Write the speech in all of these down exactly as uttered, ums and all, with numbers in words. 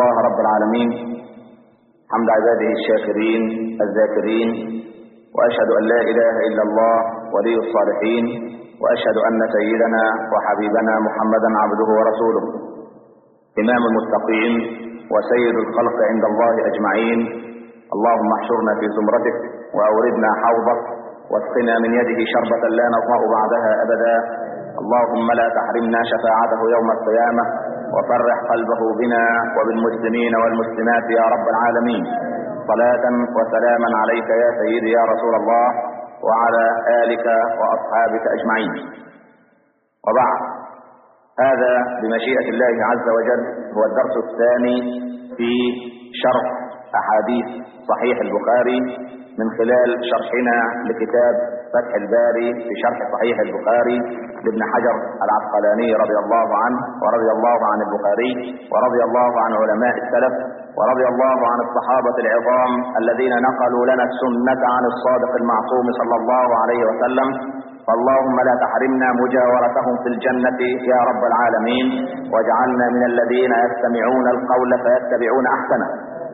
الله رب العالمين حمد عباده الشاكرين الذاكرين، وأشهد أن لا إله إلا الله ولي الصالحين، وأشهد أن سيدنا وحبيبنا محمدا عبده ورسوله إمام المتقين وسيد الخلق عند الله أجمعين. اللهم احشرنا في زمرتك وأوردنا حوضك واسقنا من يده شربة لا نظمأ بعدها أبدا. اللهم لا تحرمنا شفاعته يوم القيامة، وفرح قلبه بنا وبالمسلمين والمسلمات يا رب العالمين. صلاة وسلاما عليك يا سيدي يا رسول الله وعلى آلك وأصحابك أجمعين. وبعد، هذا بمشيئة الله عز وجل هو الدرس الثاني في شرح أحاديث صحيح البخاري من خلال شرحنا لكتاب فتح الباري في شرح صحيح البخاري لابن حجر العسقلاني رضي الله عنه ورضي الله عن البخاري ورضي الله عن علماء السلف ورضي الله عن الصحابة العظام الذين نقلوا لنا السنة عن الصادق المعصوم صلى الله عليه وسلم. فاللهم لا تحرمنا مجاورتهم في الجنة يا رب العالمين، واجعلنا من الذين يستمعون القول فيتبعون أحسنه.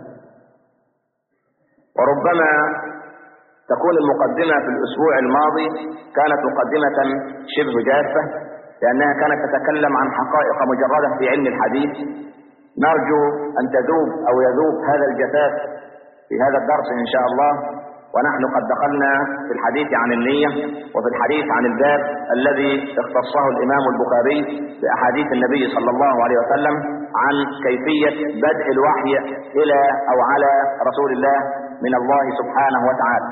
وربما تكون المقدمة في الأسبوع الماضي كانت مقدمة شبه جافة، لأنها كانت تتكلم عن حقائق مجردة في علم الحديث. نرجو أن تذوب أو يذوب هذا الجفاف في هذا الدرس إن شاء الله، ونحن قد دخلنا في الحديث عن النية وفي الحديث عن الباب الذي اختصه الإمام البخاري بأحاديث النبي صلى الله عليه وسلم عن كيفية بدء الوحي إلى أو على رسول الله من الله سبحانه وتعالى.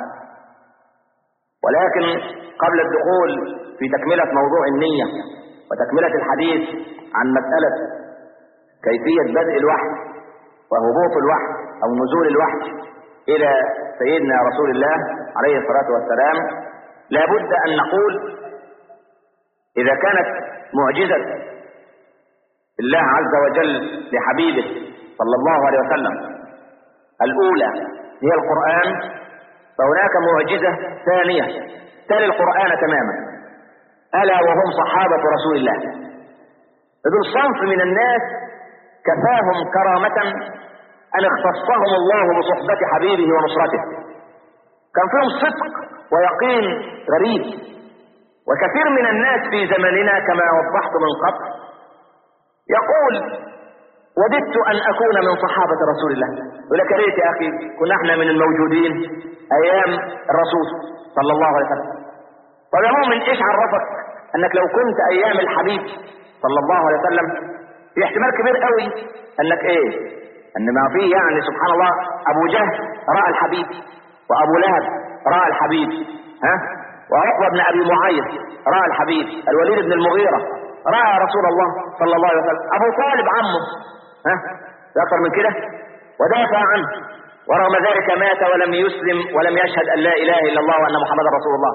ولكن قبل الدخول في تكملة موضوع النية وتكملة الحديث عن مسألة كيفية بدء الوحي وهبوط الوحي أو نزول الوحي إلى سيدنا رسول الله عليه الصلاة والسلام، لا بد أن نقول إذا كانت معجزة الله عز وجل لحبيبه صلى الله عليه وسلم الأولى هي القرآن، فهناك معجزة ثانية تلي القرآن تماما، ألا وهم صحابة رسول الله. ذو الصنف من الناس كفاهم كرامة أن اختصهم الله بصحبة حبيبه ونصرته، كان فيهم صدق ويقين غريب. وكثير من الناس في زماننا كما وضحت من قبل يقول وددت أن أكون من صحابة رسول الله. يقول لك ريت يا أخي كنا احنا من الموجودين أيام الرسول صلى الله عليه وسلم. طب يا مؤمن، إيش عرفك أنك لو كنت أيام الحبيب صلى الله عليه وسلم؟ في احتمال كبير قوي أنك إيه؟ أن ما فيه يعني سبحان الله أبو جهل رأى الحبيب، وأبو لهب رأى الحبيب، ها؟ وعقبة بن أبي معيط رأى الحبيب، الوليد بن المغيرة رأى رسول الله صلى الله عليه وسلم، أبو طالب عمه، ها؟ أكثر من كده، ودافع عنه، ورغم ذلك مات ولم يسلم ولم يشهد أن لا إله إلا الله وأن محمد رسول الله.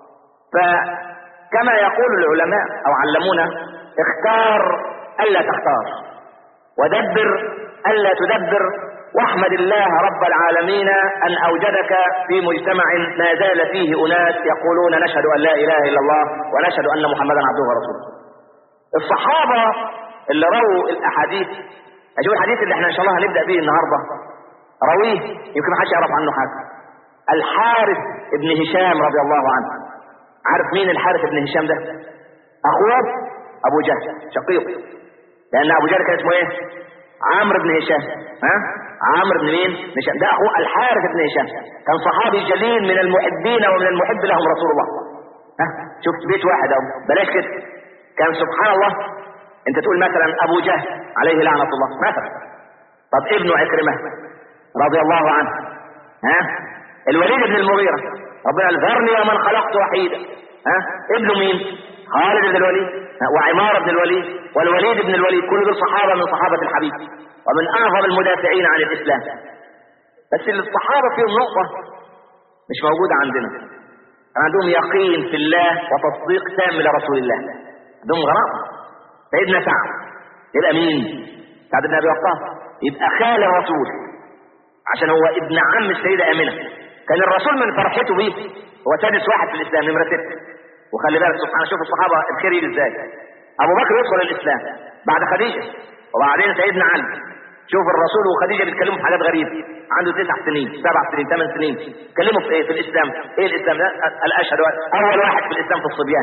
فكما يقول العلماء أو علمونا، اختار ألا تختار، ودبر ألا تدبر، واحمد الله رب العالمين أن أوجدك في مجتمع ما زال فيه أناس يقولون نشهد أن لا إله إلا الله ونشهد أن محمدا عبده ورسوله. الصحابة اللي رووا الأحاديث، أشوف الحديث اللي احنا إن شاء الله هنبدأ به النهاردة رويه يمكن ما حدش يعرف عنه حاجة، الحارث ابن هشام رضي الله عنه. عارف مين الحارث ابن هشام ده؟ أخوه أبو جهل شقيق، لأن أبو جهل كان اسمه إيه؟ عمرو بن هشام، ها؟ عمرو بن مين؟ هشام، ده أخوه الحارث بن هشام، كان صحابي جليل من المحبين ومن المحب لهم رسول الله. ها؟ شفت بيت واحد أهو، بلاش كده. كان سبحان الله أنت تقول مثلا أبو جهل عليه لعنة الله مثلا، طب ابنه عكرمة رضي الله عنه، ها؟ الوليد بن المغيرة ربنا ذرني ومن خلقت وحيدا، ها؟ ابنه مين؟ خالد بن الوليد، وعمار بن الوليد، والوليد بن الوليد، كل دول صحابة من صحابة الحبيب ومن أعظم المدافعين عن الإسلام. بس الصحابة فيهم نقطة مش موجودة عندنا، عندهم يقين في الله وتصديق تام لرسول الله، عندهم غرام. سيدنا سعد يبقى مين؟ سعد بن أبي وقاص، يبقى خال الرسول عشان هو ابن عم السيدة آمنة. كان الرسول من فرحته بيه هو سادس واحد في الإسلام، نمرة ستة. وخلي بالك سبحان، شوف الصحابة الخير ازاي. أبو بكر يدخل الإسلام بعد خديجة، وبعدين سيدنا علي، شوف الرسول وخديجه بيتكلموا في حاجات غريبه، عنده تسع سنين سبع سنين ثمان سنين، كلموا في ايه؟ في الاسلام. ايه الاسلام ده؟ الاشهد اول واحد في الاسلام في الصبيان.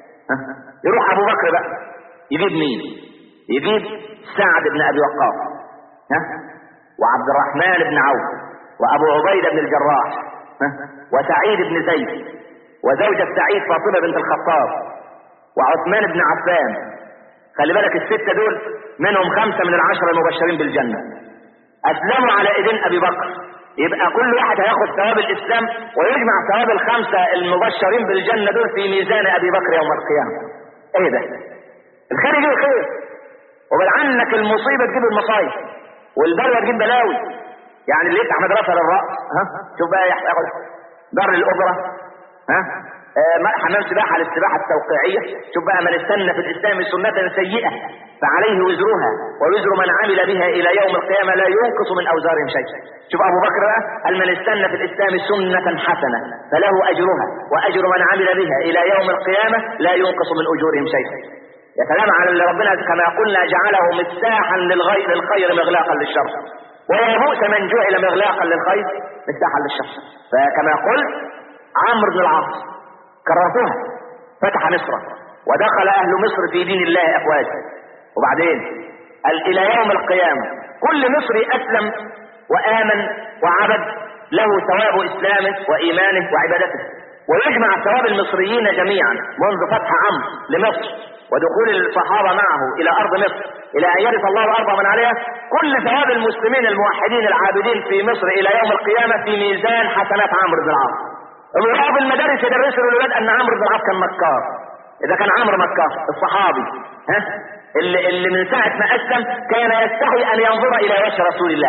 يروح ابو بكر بقى يجيب مين؟ يجيب سعد بن ابي وقاص، ها، وعبد الرحمن بن عوف، وابو عبيده بن الجراح، ها، وسعيد بن زيد، وزوجة سعيد فاطمه بنت الخطاب، وعثمان بن عفان. خلي بالك الستة دول منهم خمسة من العشرة المبشرين بالجنة أسلموا على إيدين أبي بكر. يبقى كل واحد هياخد ثواب الإسلام ويجمع ثواب الخمسة المبشرين بالجنة دول في ميزان أبي بكر يوم القيامة. إيه ده؟ الخير يجيب الخير، وبالعنك المصيبة تجيب المصايب، والبلوى تجيب بلاوي. يعني اللي يفتح مدرسة للرأس، ها، شوف بقى ياخد دار الأوبرا، ها، آه حمام سباحة للسباحة التوقيعية. شوف بقى من استنى في الإسلام سنة سيئة فعليه وزرها ووزر من عمل بها إلى يوم القيامة لا ينقص من أوزارهم شيء. شوف أبو بكر بقى قال من استنى في الإسلام سنة حسنة فله أجرها وأجر من عمل بها إلى يوم القيامة لا ينقص من أجورهم شيء. يا سلام على اللي ربنا كما قلنا جعله مفتاحا للغير للخير مغلاقا للشر، ويا بؤس من جعل مغلاقا للخير مفتاحا للشر. فكما قلت عمرو بن العاص كررتها، فتح مصر ودخل أهل مصر في دين الله أفواجا، وبعدين قال إلى يوم القيامة كل مصري أسلم وآمن وعبد له ثواب إسلامه وإيمانه وعبادته، ويجمع ثواب المصريين جميعا منذ فتح عمرو لمصر ودخول الصحابة معه إلى أرض مصر إلى أن يرث الله الأرض من عليها، كل ثواب المسلمين الموحدين العابدين في مصر إلى يوم القيامة في ميزان حسنات عمرو بن العاص. الرعاة في المدارس يدرسوا للولاد أن عمرو بن العاص كان مكار. إذا كان عمرو مكار الصحابي، ها، اللي, اللي من ساعة ما أسلم كان يستحي أن ينظر إلى وجه رسول الله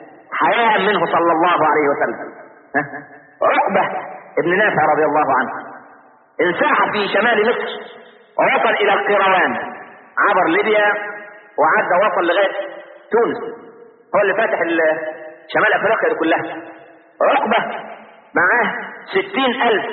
حياء منه صلى الله عليه وسلم. ها، عقبة ابن نافع رضي الله عنه انساح في شمال مصر ووصل إلى القيروان، عبر ليبيا وعدى وصل لغاية تونس، هو اللي فاتح شمال أفريقيا دي كلها. عقبة معاه ستين ألف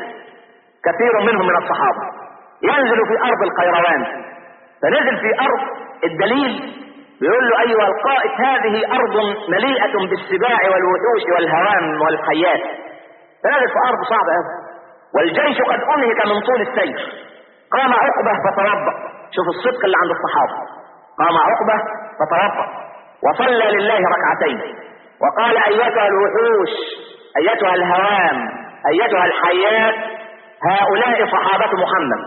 كثير منهم من الصحابة، ينزل في أرض القيروان، فنزل في أرض الدليل بيقول له أيها القائد هذه أرض مليئة بالسباع والوحوش والهوام والحيات. فنزل في أرض صعبة أوي والجيش قد أنهك من طول السير. قام عقبة فتوضأ، شوف الصدق اللي عند الصحابة، قام عقبة فتوضأ وصلى لله ركعتين وقال أيتها الوحوش أيتها الهوام أيتها الحيات هؤلاء صحابة محمد،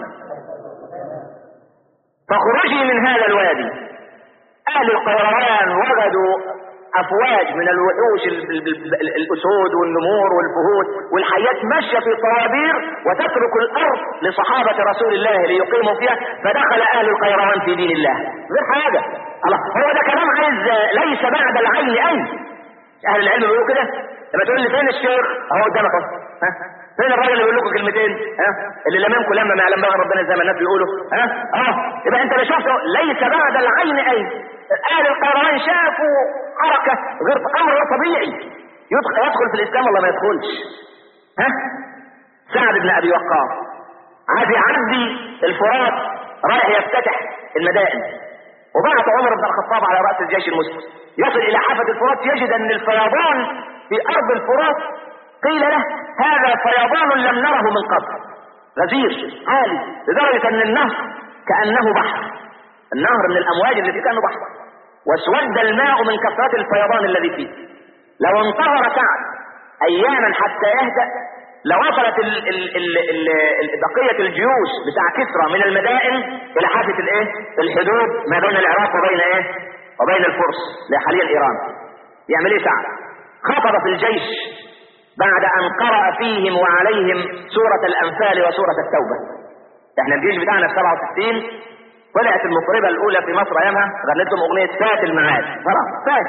فخرجي من هذا الوادي. أهل القيروان وجدوا أفواج من الوحوش الأسود والنمور والفهود والحيات ماشية في طوابير وتترك الأرض لصحابة رسول الله ليقيموا فيها، فدخل أهل القيروان في دين الله غير حاجة. الله، هو ده كلام عايز ليس بعد العين أين. أهل العلم بيقولوا كده. لما تقول لي فين الشيخ اهو قدامك اهو، ها، فين الراجل اللي بيقول لكم كلمتين، ها، اللي لمامكم لما ما يعلم بقى ربنا زي ما الناس بيقولوا، ها، اه يبقى انت اللي شفته ليس بعد العين اين. اهل القيروان شافوا حركه غير امر غير طبيعي. يدخل يدخل في الاسلام ولا ما يدخلش؟ ها، سعد بن ابي وقاص عايز يعدي الفرات رايح يفتتح المدائن، وبعث عمر بن الخطاب على راس الجيش المسلم، يصل الى حافه الفرات يجد ان الفيضان في ارض الفرات قيل له هذا فيضان لم نره من قبل، غزير عالي لدرجه ان النهر كانه بحر، النهر من الامواج اللي فيه كانه بحر، واسود الماء من كثره الفيضان الذي فيه. لو انتظر سعد اياما حتى يهدأ لوصلت ال ال ال ال ال بقيه الجيوش بتاع كسرى من المدائن الى حافه الايه الحدود ما بين العراق وبين ايه وبين الفرس لحاليا ايران. يعمل ايه سعد؟ خطب في الجيش بعد ان قرأ فيهم وعليهم سورة الانفال وسورة التوبة. احنا الجيش بتاعنا في سبعة وستين طلعت المطربة الاولى في مصر ايامها غنت لهم اغنية فات المعاد، خلاص فات،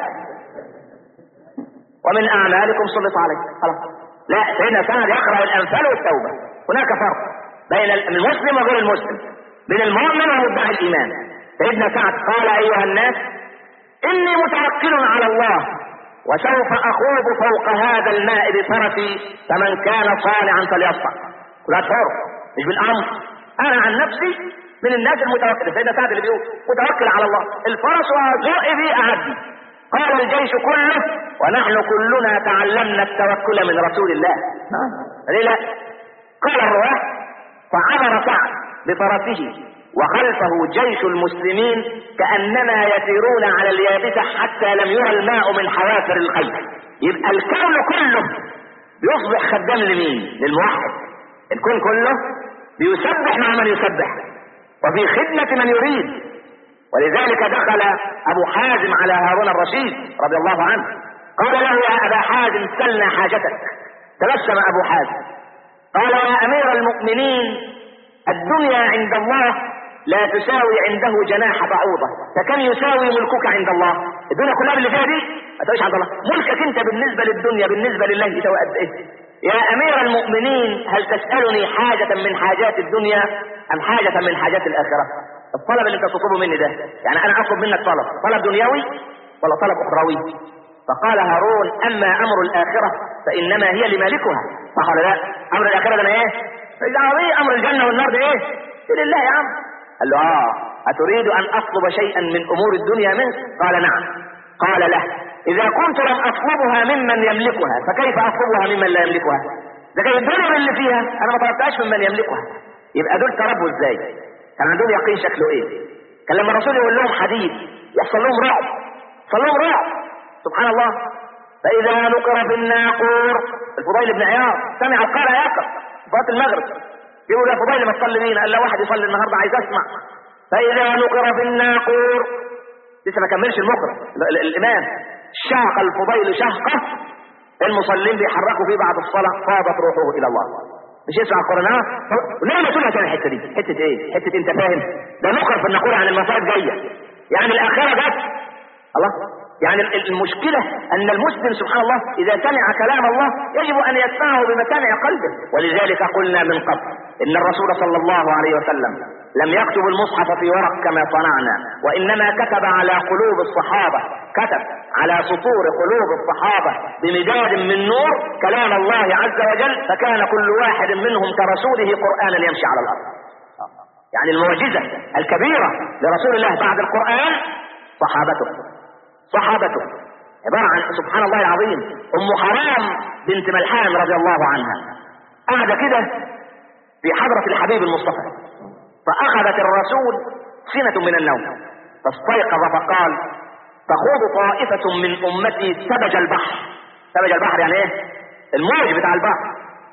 ومن اعمالكم سلط عليه، خلاص. لا، سيدنا سعد يقرأ الانفال والتوبة. هناك فرق بين المسلم وغير المسلم، بين المؤمن ومدعي الايمان. سيدنا سعد قال ايها الناس اني متوكل على الله وسوف اخوض فوق هذا الماء بفرسي فمن كان صانعا فليصنع. لا تفرق، مش بالامر، انا عن نفسي من الناس المتوكله. سيدنا سعد اللي بيقول متوكل على الله، الفرس وزق بيه اعدي، قال الجيش كله ونحن كلنا تعلمنا التوكل من رسول الله. ليه لا؟ قال الرواه فعبر سعد بفرسه وخلفه جيش المسلمين كأننا يسيرون على اليابسة حتى لم يرى الماء من حوافر الخيل. يبقى الكون كله بيصبح خدام لمين؟ للموحد. الكون كله بيسبح مع من يسبح وفي خدمة من يريد. ولذلك دخل أبو حازم على هارون الرشيد رضي الله عنه قال له يا أبا حازم سلنا حاجتك. تبسم أبو حازم قال يا أمير المؤمنين الدنيا عند الله لا تساوي عنده جناح بعوضة، فكم يساوي ملكك عند الله؟ الدنيا كلها اللي فيها دي ما تساويش عند الله. ملكك انت بالنسبة للدنيا بالنسبة لله يساوي قد ايه؟ يا امير المؤمنين هل تسألني حاجة من حاجات الدنيا ام حاجة من حاجات الاخرة؟ الطلب اللي انت تطلبه مني ده يعني انا اطلب منك طلب طلب دنيوي ولا طلب اخروي؟ فقال هارون اما امر الاخرة فانما هي لمالكها. صح ولا لا؟ امر الاخرة ده ايه؟ ايه امر الجنة والنار ده ايه؟ لله يا عم. قال له اه اتريد ان اطلب شيئا من امور الدنيا منك؟ قال نعم. قال له اذا كنت لم اطلبها ممن يملكها فكيف اطلبها ممن لا يملكها؟ ده كان الدنيا اللي فيها انا ما طلبتهاش ممن يملكها. يبقى دول تربوا ازاي؟ كان عندهم يقين شكله ايه؟ كان لما الرسول يقول لهم حديد يحصل لهم رعب، يحصل لهم رعب سبحان الله. فاذا نقر في الناقور الفضيل بن عياض سمع القارئ يقرا صلاه المغرب يقول يا فضيل ما تصلي مين؟ قال له واحد يصلي النهارده عايز اسمع. فاذا نقر في الناقور لسه ما كملش المقر الامام شاق الفضيل شهقه المصلين بيحركوا فيه بعد الصلاه فاضت روحه الى الله. مش يسمع القران ليه ما تقولها تاني الحته دي؟ حته ايه؟ حته انت فاهم؟ ده نقر في الناقور عن المصائب جايه يعني الاخره جت الله. يعني المشكلة أن المسلم سبحان الله إذا سمع كلام الله يجب أن يسمعه بمسامع قلبه. ولذلك قلنا من قبل إن الرسول صلى الله عليه وسلم لم يكتب المصحف في ورق كما صنعنا وإنما كتب على قلوب الصحابة، كتب على سطور قلوب الصحابة بمداد من نور كلام الله عز وجل فكان كل واحد منهم كرسوله قرآنا يمشي على الأرض. يعني المعجزة الكبيرة لرسول الله بعد القرآن صحابته صحابته عبارة عن سبحان الله العظيم. ام حرام بنت ملحان رضي الله عنها قاعدة كده في حضرة الحبيب المصطفى فاخذت الرسول سنة من النوم فاستيقظ فقال تخوض طائفة من امتي سبج البحر. سبج البحر يعني ايه؟ الموج بتاع البحر.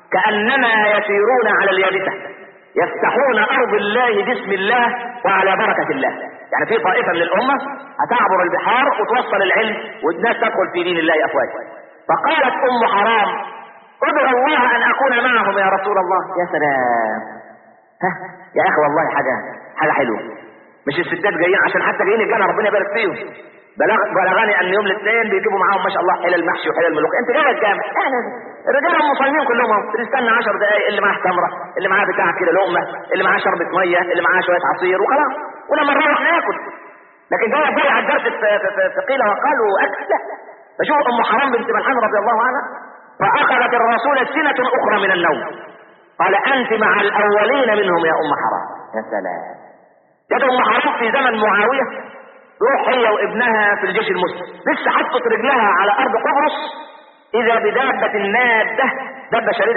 كأنما يسيرون على اليابسة يفتحون ارض الله باسم الله وعلى بركة الله. يعني في طائفة من الامة هتعبر البحار وتوصل العلم والناس تدخل في دين الله افواجا. فقالت ام حرام ادعو الله ان اكون معهم يا رسول الله. يا سلام ها يا اخي والله حاجة حاجة حلوة. مش الستات جايين عشان حتى جايين الجنة ربنا يبارك فيهم. بلغ بلغني ان يوم الاثنين بيجيبوا معاهم ما شاء الله حلال المحشي وحلال الملوخيه. انت جاي الجامع الرجال المصلين كلهم تستنى عشر دقائق اللي معاه تمره اللي معاه بتاع كده لقمه اللي معاه شربة ميه اللي معاه شويه عصير وخلاص ولما نروح ناكل. لكن جاي جاي على الدرس في قيل وقال واكل لا. فشوف ام حرام بنت ملحان رضي الله عنها فاخذت الرسول سنة اخرى من النوم قال انت مع الاولين منهم يا ام حرام. يا سلام. جت ام حرام في زمن معاويه روح هي وابنها في الجيش المسلم لسه حطت رجلها على ارض قبرص اذا بدابة نادة دابة شاردة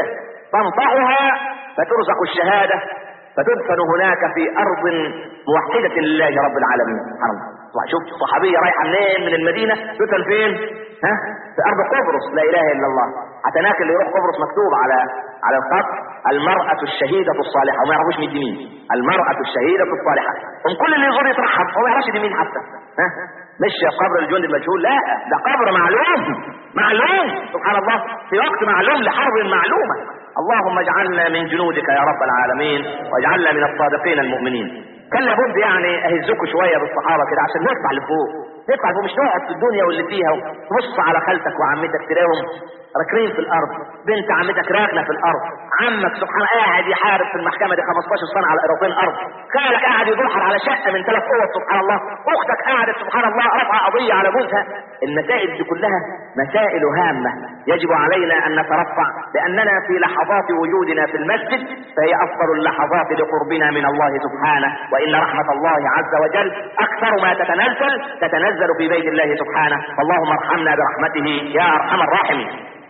تنطحها فترزق الشهادة فتدفن هناك في ارض موحدة لله رب العالمين. سبحان الله. شوف صحابية رايحة منين من المدينة تدفن فين؟ ها؟ في ارض قبرص. لا اله الا الله. حتى هناك اللي يروح قبرص مكتوب على على الخط المرأة الشهيدة الصالحة وما يعرفوش مين دي مين. المرأة الشهيدة الصالحة. هم كل اللي يزور يترحب هو ما يعرفش دي مين حتى. ها؟ مش قبر الجند المجهول لا ده قبر معلوم معلوم سبحان الله في وقت معلوم لحرب معلومة. اللهم اجعلنا من جنودك يا رب العالمين واجعلنا من الصادقين المؤمنين. كان لابد يعني اهزكوا شوية بالصحابة كده عشان نطلع لفوق نطلع لفوق مش نقعد في الدنيا واللي فيها تبص على خالتك وعمتك تلاقيهم راكنين في الارض بنت عمتك راكنه في الارض عمك سبحان الله قاعد يحارب في المحكمة دي خمستاشر سنة على قراطين ارض خالك قاعد يدحر على شقة من ثلاث قوة سبحان الله اختك قاعدة سبحان الله رفع قضية على جوزها. المسائل دي كلها مسائل هامة يجب علينا ان نترفع لاننا في لحظات وجودنا في المسجد فهي افضل اللحظات لقربنا من الله سبحانه وان رحمة الله عز وجل اكثر ما تتنزل تتنزل تتنزل في بيت الله سبحانه، فاللهم ارحمنا برحمته يا ارحم الراحمين.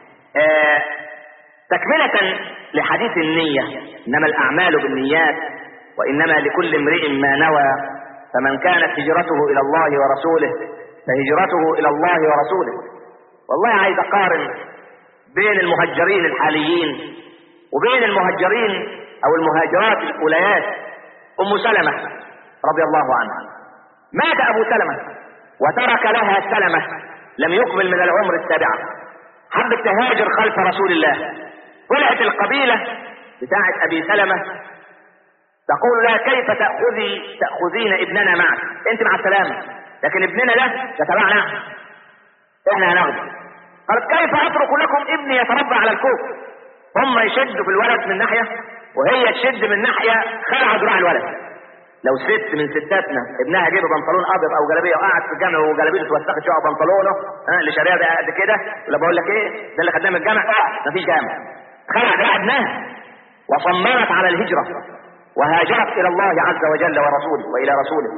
آه تكملة لحديث النية، انما الاعمال بالنيات وانما لكل امرئ ما نوى، فمن كانت هجرته الى الله ورسوله فهجرته الى الله ورسوله. والله عايز اقارن بين المهجرين الحاليين وبين المهجرين او المهاجرات الاوليات. ام سلمة رضي الله عنها، مات ابو سلمة وترك لها سلمة لم يكمل من العمر السابعة، حبت تهاجر خلف رسول الله. طلعت القبيلة بتاعت ابي سلمة تقول لها كيف تأخذي تأخذين ابننا معك؟ انت مع السلامة، لكن ابننا ده يتبعنا احنا هناخده. قالت كيف اترك لكم ابني يتربى على الكوف؟ هم يشدوا في الولد من ناحية وهي تشد من ناحية، خلع ذراع الولد. لو ست من ستاتنا ابنها جيب بنطلون ابيض او جلابيه وقعد في الجامع وجلابيته اتوسخت شويه بنطلونه ها اللي شاريها ده قد كده، ولا بقول لك ايه ده اللي خدناه من الجامع، اه مفيش جامع. خلع ذراع ابنها وصممت على الهجره وهاجرت الى الله عز وجل ورسوله والى رسوله.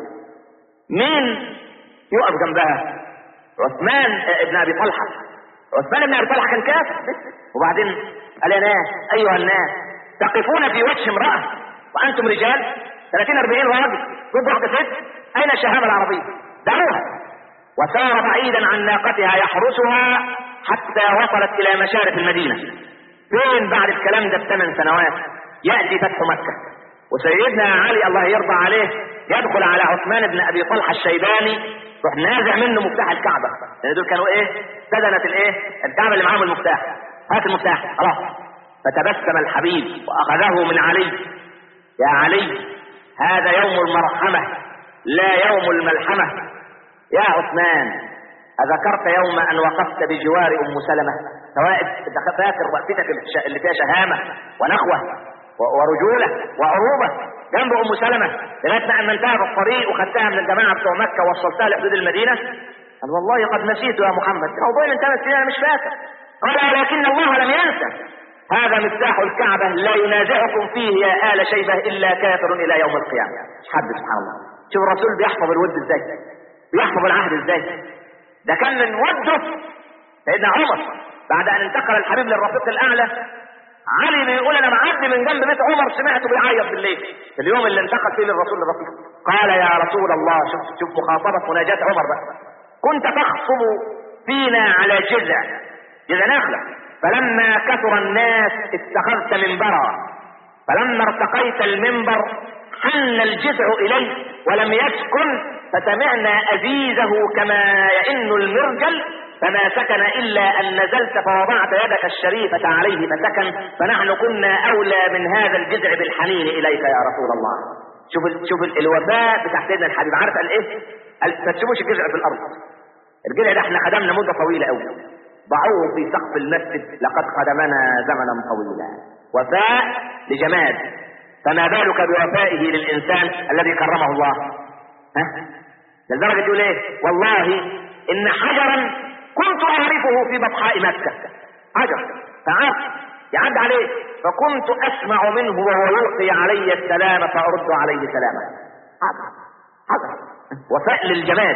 مين يقف جنبها؟ عثمان ابن ابي طلحه. عثمان ابن ابي طلحه كان كافر، وبعدين قال يا ناس ايها الناس تقفون في وجه امراه وانتم رجال ثلاثين أربعين راجل ضد واحده ست، اين الشهامه العربيه؟ دعوها. وسار بعيدا عن ناقتها يحرسها حتى وصلت الى مشارف المدينه. فين بعد الكلام ده بثمان سنوات ياتي فتح مكه، وسيدنا علي الله يرضى عليه يدخل على عثمان بن ابي طلحه الشيباني، روح نازع منه مفتاح الكعبه، لان دول كانوا ايه؟ سدنه الايه؟ الكعبه اللي معاهم المفتاح. هات المفتاح خلاص. فتبسم الحبيب واخذه من علي. يا علي هذا يوم المرحمه لا يوم الملحمه. يا عثمان اذكرت يوم ان وقفت بجوار ام سلمه؟ سواء انت فاكر وقفتك اللي فيها شهامه ونخوه ورجوله وعروبه جنب ام سلمه لغايه ما امنتها في الطريق وخدتها من الجماعه بتوع مكه ووصلتها لحدود المدينه؟ قال والله قد نسيت يا محمد، موضوع من ثلاث سنين انا مش فاكر. قال ولكن الله لم ينسى. هذا مفتاح الكعبه لا ينازعكم فيه يا ال شيبه الا كافر الى يوم القيامه. حد سبحان الله. شوف الرسول بيحفظ الود ازاي، بيحفظ العهد ازاي. ده كان من وده سيدنا عمر بعد ان انتقل الحبيب للرفيق الاعلى. علي بيقول انا معدي من جنب بيت عمر سمعته بيعيط بالليل في اليوم اللي انتقل فيه للرسول الرفيق. قال يا رسول الله، شوف شوف مخاطبه مناجاه عمر بقى، كنت تخصم فينا على جذع جذع نخله، فلما كثر الناس اتخذت منبرا، فلما ارتقيت المنبر حن الجذع اليه ولم يسكن، فسمعنا ازيزه كما يئن المرجل، فما سكن إلا أن نزلت فوضعت يدك الشريفة عليه فسكن، فنحن كنا أولى من هذا الجذع بالحنين إليك يا رسول الله. شوف ال... شوف ال... الوفاء بتاع سيدنا الحبيب. عارف قال إيه؟ قال ما تسيبوش الجذع في الأرض. الجذع ده احنا خدمنا مدة طويلة أوي، ضعوه في سقف المسجد لقد خدمنا زمنا طويلا. وفاء لجماد، فما بالك بوفائه للإنسان الذي كرمه الله؟ ها؟ لدرجة يقول إيه؟ والله إن حجرا كنت أعرفه في بطحاء مكة، حجر تعال يعد عليه، فكنت أسمع منه وهو يلقي علي السلام فأرد عليه سلاما. حجر حجر وفاء للجماد،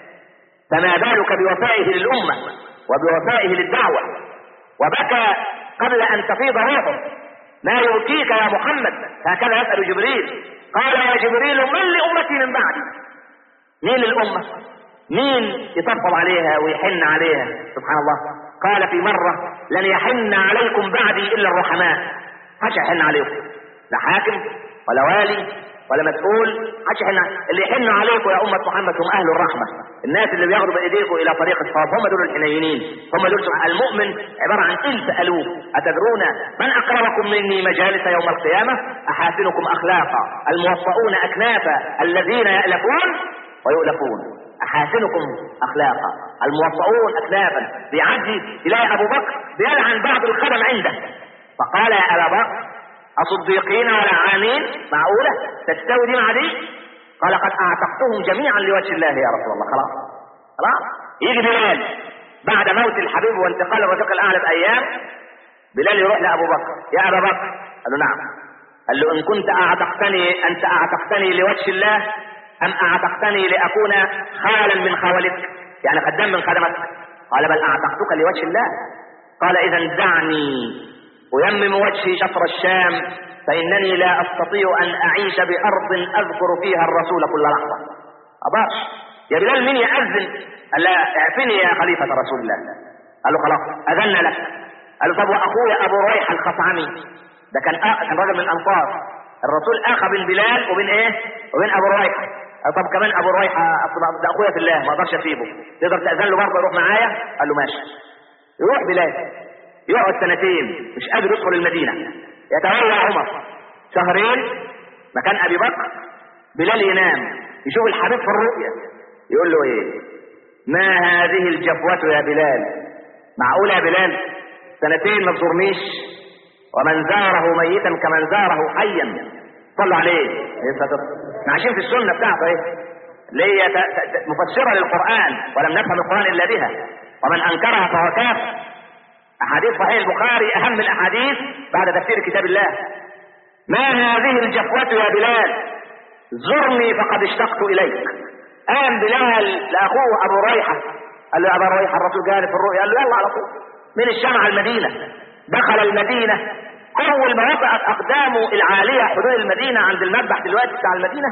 فما بالك بوفائه للأمة وبوفائه للدعوة. وبكى قبل أن تفيض روحه. ما يبكيك يا محمد؟ هكذا يسأل جبريل. قال يا جبريل من لأمتي من بعدي؟ مين الأمة؟ مين يطبطب عليها ويحن عليها؟ سبحان الله. قال في مرة لن يحن عليكم بعدي إلا الرحماء. حش يحن عليكم، لا حاكم ولا والي ولا مسؤول، حش يحن. اللي يحن عليكم يا أمة محمد هم أهل الرحمة، الناس اللي بياخدوا بإيديكم إلى طريق الصواب، هم دول الحنينين، هم دول. المؤمن عبارة عن ألف ألوف. أتدرون من أقربكم مني مجالس يوم القيامة؟ أحاسنكم أخلاقا، الموطؤون أكنافا، الذين يألفون ويؤلفون. أحاسنكم أخلاقا، الموطؤون أكنافا. بيعدي تلاقي أبو بكر بيلعن بعض الخدم عنده، فقال يا أبا بكر أصديقين ولعانين؟ معقولة تستوي دي مع دي؟ قال قد أعتقتهم جميعا لوجه الله يا رسول الله. خلاص خلاص. يجي بلال بعد موت الحبيب وانتقال الرفيق الأعلى بأيام، بلال يروح لأبو بكر يا أبا بكر، قال له نعم. قال له إن كنت أعتقتني أنت أعتقتني لوجه الله أم أعتقتني لأكون خالا من خوالك؟ يعني خدام من خدمك؟ قال بل اعتقتك لوجه الله. قال اذا دعني ويمم وجهي شطر الشام فانني لا استطيع ان اعيش بارض اذكر فيها الرسول كل لحظه. اباش يا بلال مين يأذن؟ قال لا اعفني يا خليفه رسول الله. قال له خلاص اذن لك. قال له طب واخويا ابو ريحه الخصعمي ده كان أ... كان راجل من الانصار، الرسول اخى بين بلال وبين ايه وبين ابو ريحه. طب كمان ابو ريحه ده اخويا في الله ما اقدرش اسيبه، تقدر تاذن له برضه يروح معايا؟ قال له ماشي. يروح بلال يقعد سنتين مش قادر يدخل المدينه، يتولى عمر شهرين مكان ابي بكر. بلال ينام يشوف الحبيب في الرؤيا يقول له ايه ما هذه الجفوه يا بلال؟ معقوله يا بلال سنتين ما تزورنيش؟ ومن زاره ميتا كمن زاره حيا. صلوا عليه. احنا عايشين في السنه بتاعته ايه اللي هي مفسره للقران ولم نفهم القران الا بها، ومن انكرها فهو كافر. احاديث صحيح البخاري اهم الاحاديث بعد تفسير كتاب الله. ما هذه الجفوه يا بلال؟ زرني فقد اشتقت اليك. قام بلال لاخوه ابو ريحه قال له يا ابو ريحه الرسول جالي في الرؤيا. قال له يلا على طول من الشام على المدينه. دخل المدينه اول ما وقعت اقدامه العاليه حدود المدينه عند المذبح دلوقتي بتاع المدينه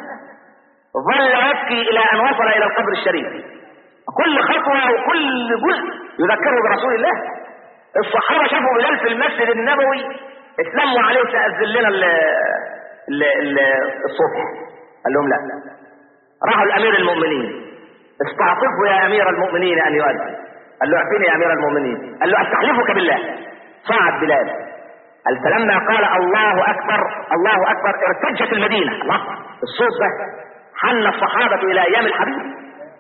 ظل يبكي الى ان وصل الى القبر الشريف. كل خطوه وكل جزء يذكره برسول الله. الصحابه شافوا بلال في المسجد النبوي اتلموا عليه تأذن لنا ال ال ال الصبح. قال لهم لا. راحوا لامير المؤمنين استعطفوا يا امير المؤمنين ان يؤذن. قال له اعفيني يا امير المؤمنين. قال له استحلفك بالله. صعد بلال. قال فلما قال الله اكبر الله اكبر ارتجت المدينه. الله الصوت ده حن الصحابه الى ايام الحبيب.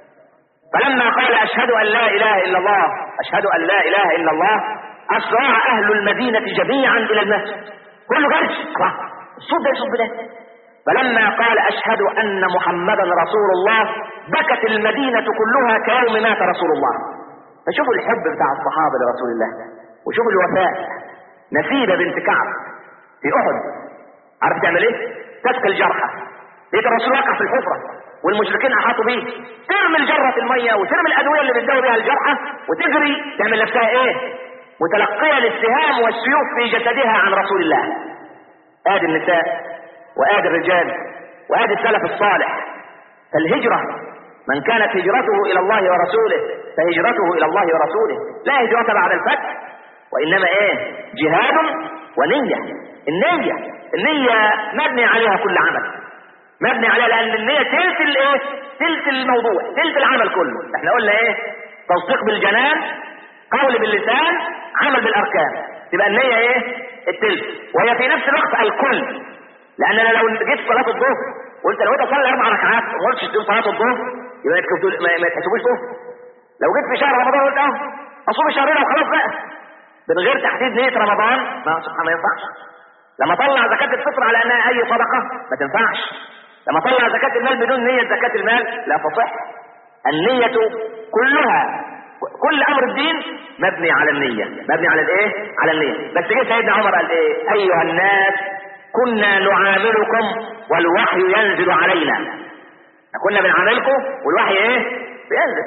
فلما قال اشهد ان لا اله الا الله اشهد ان لا اله الا الله اسرع اهل المدينه جميعا الى المسجد كله جرش. الله الصوت ده صوت بلال. فلما قال اشهد ان محمدا رسول الله بكت المدينه كلها كيوم مات رسول الله. فشوفوا الحب بتاع الصحابه لرسول الله وشوفوا الوفاء. نسيبة بنت كعب في احد عارف تعمل ايه؟ تسقي الجرحى. لقيت الرسول وقع في الحفره والمشركين احاطوا بيه، ترمي الجره الميه وترمي الادويه اللي بتداوي بها الجرحى وتجري تعمل نفسها ايه؟ متلقيه للسهام والسيوف في جسدها عن رسول الله. ادي النساء وادي الرجال وادي السلف الصالح. فالهجره من كانت هجرته الى الله ورسوله فهجرته الى الله ورسوله. لا هجرة بعد الفتح وانما ايه؟ جهاد ونية. النية النية مبني عليها كل عمل، مبني عليها لان النية تلت الايه؟ تلت الموضوع، تلت العمل كله. احنا قلنا ايه؟ تصديق بالجنان، قول باللسان، عمل بالاركان. تبقى النية ايه؟ التلت، وهي في نفس الوقت الكل. لان انا لو جيت صلاة الظهر وانت لو انت تصلي اربع ركعات وما قلتش تقول صلاة الظهر يبقى ما تحسبوش ظهر. لو جيت في شهر رمضان قلت اه اصوم شهرين وخلاص بقى من غير تحديد نية رمضان، ما سبحان ما ينفعش. لما طلع زكاة الفطر على انها اي صدقة ما تنفعش. لما طلع زكاة المال بدون نية زكاة المال لا تصح. النية كلها كل امر الدين مبني على النية، مبني على الايه؟ على النية. بس جه سيدنا عمر قال ايه؟ ايها الناس كنا نعاملكم والوحي ينزل علينا. كنا بنعاملكم والوحي ايه؟ بينزل.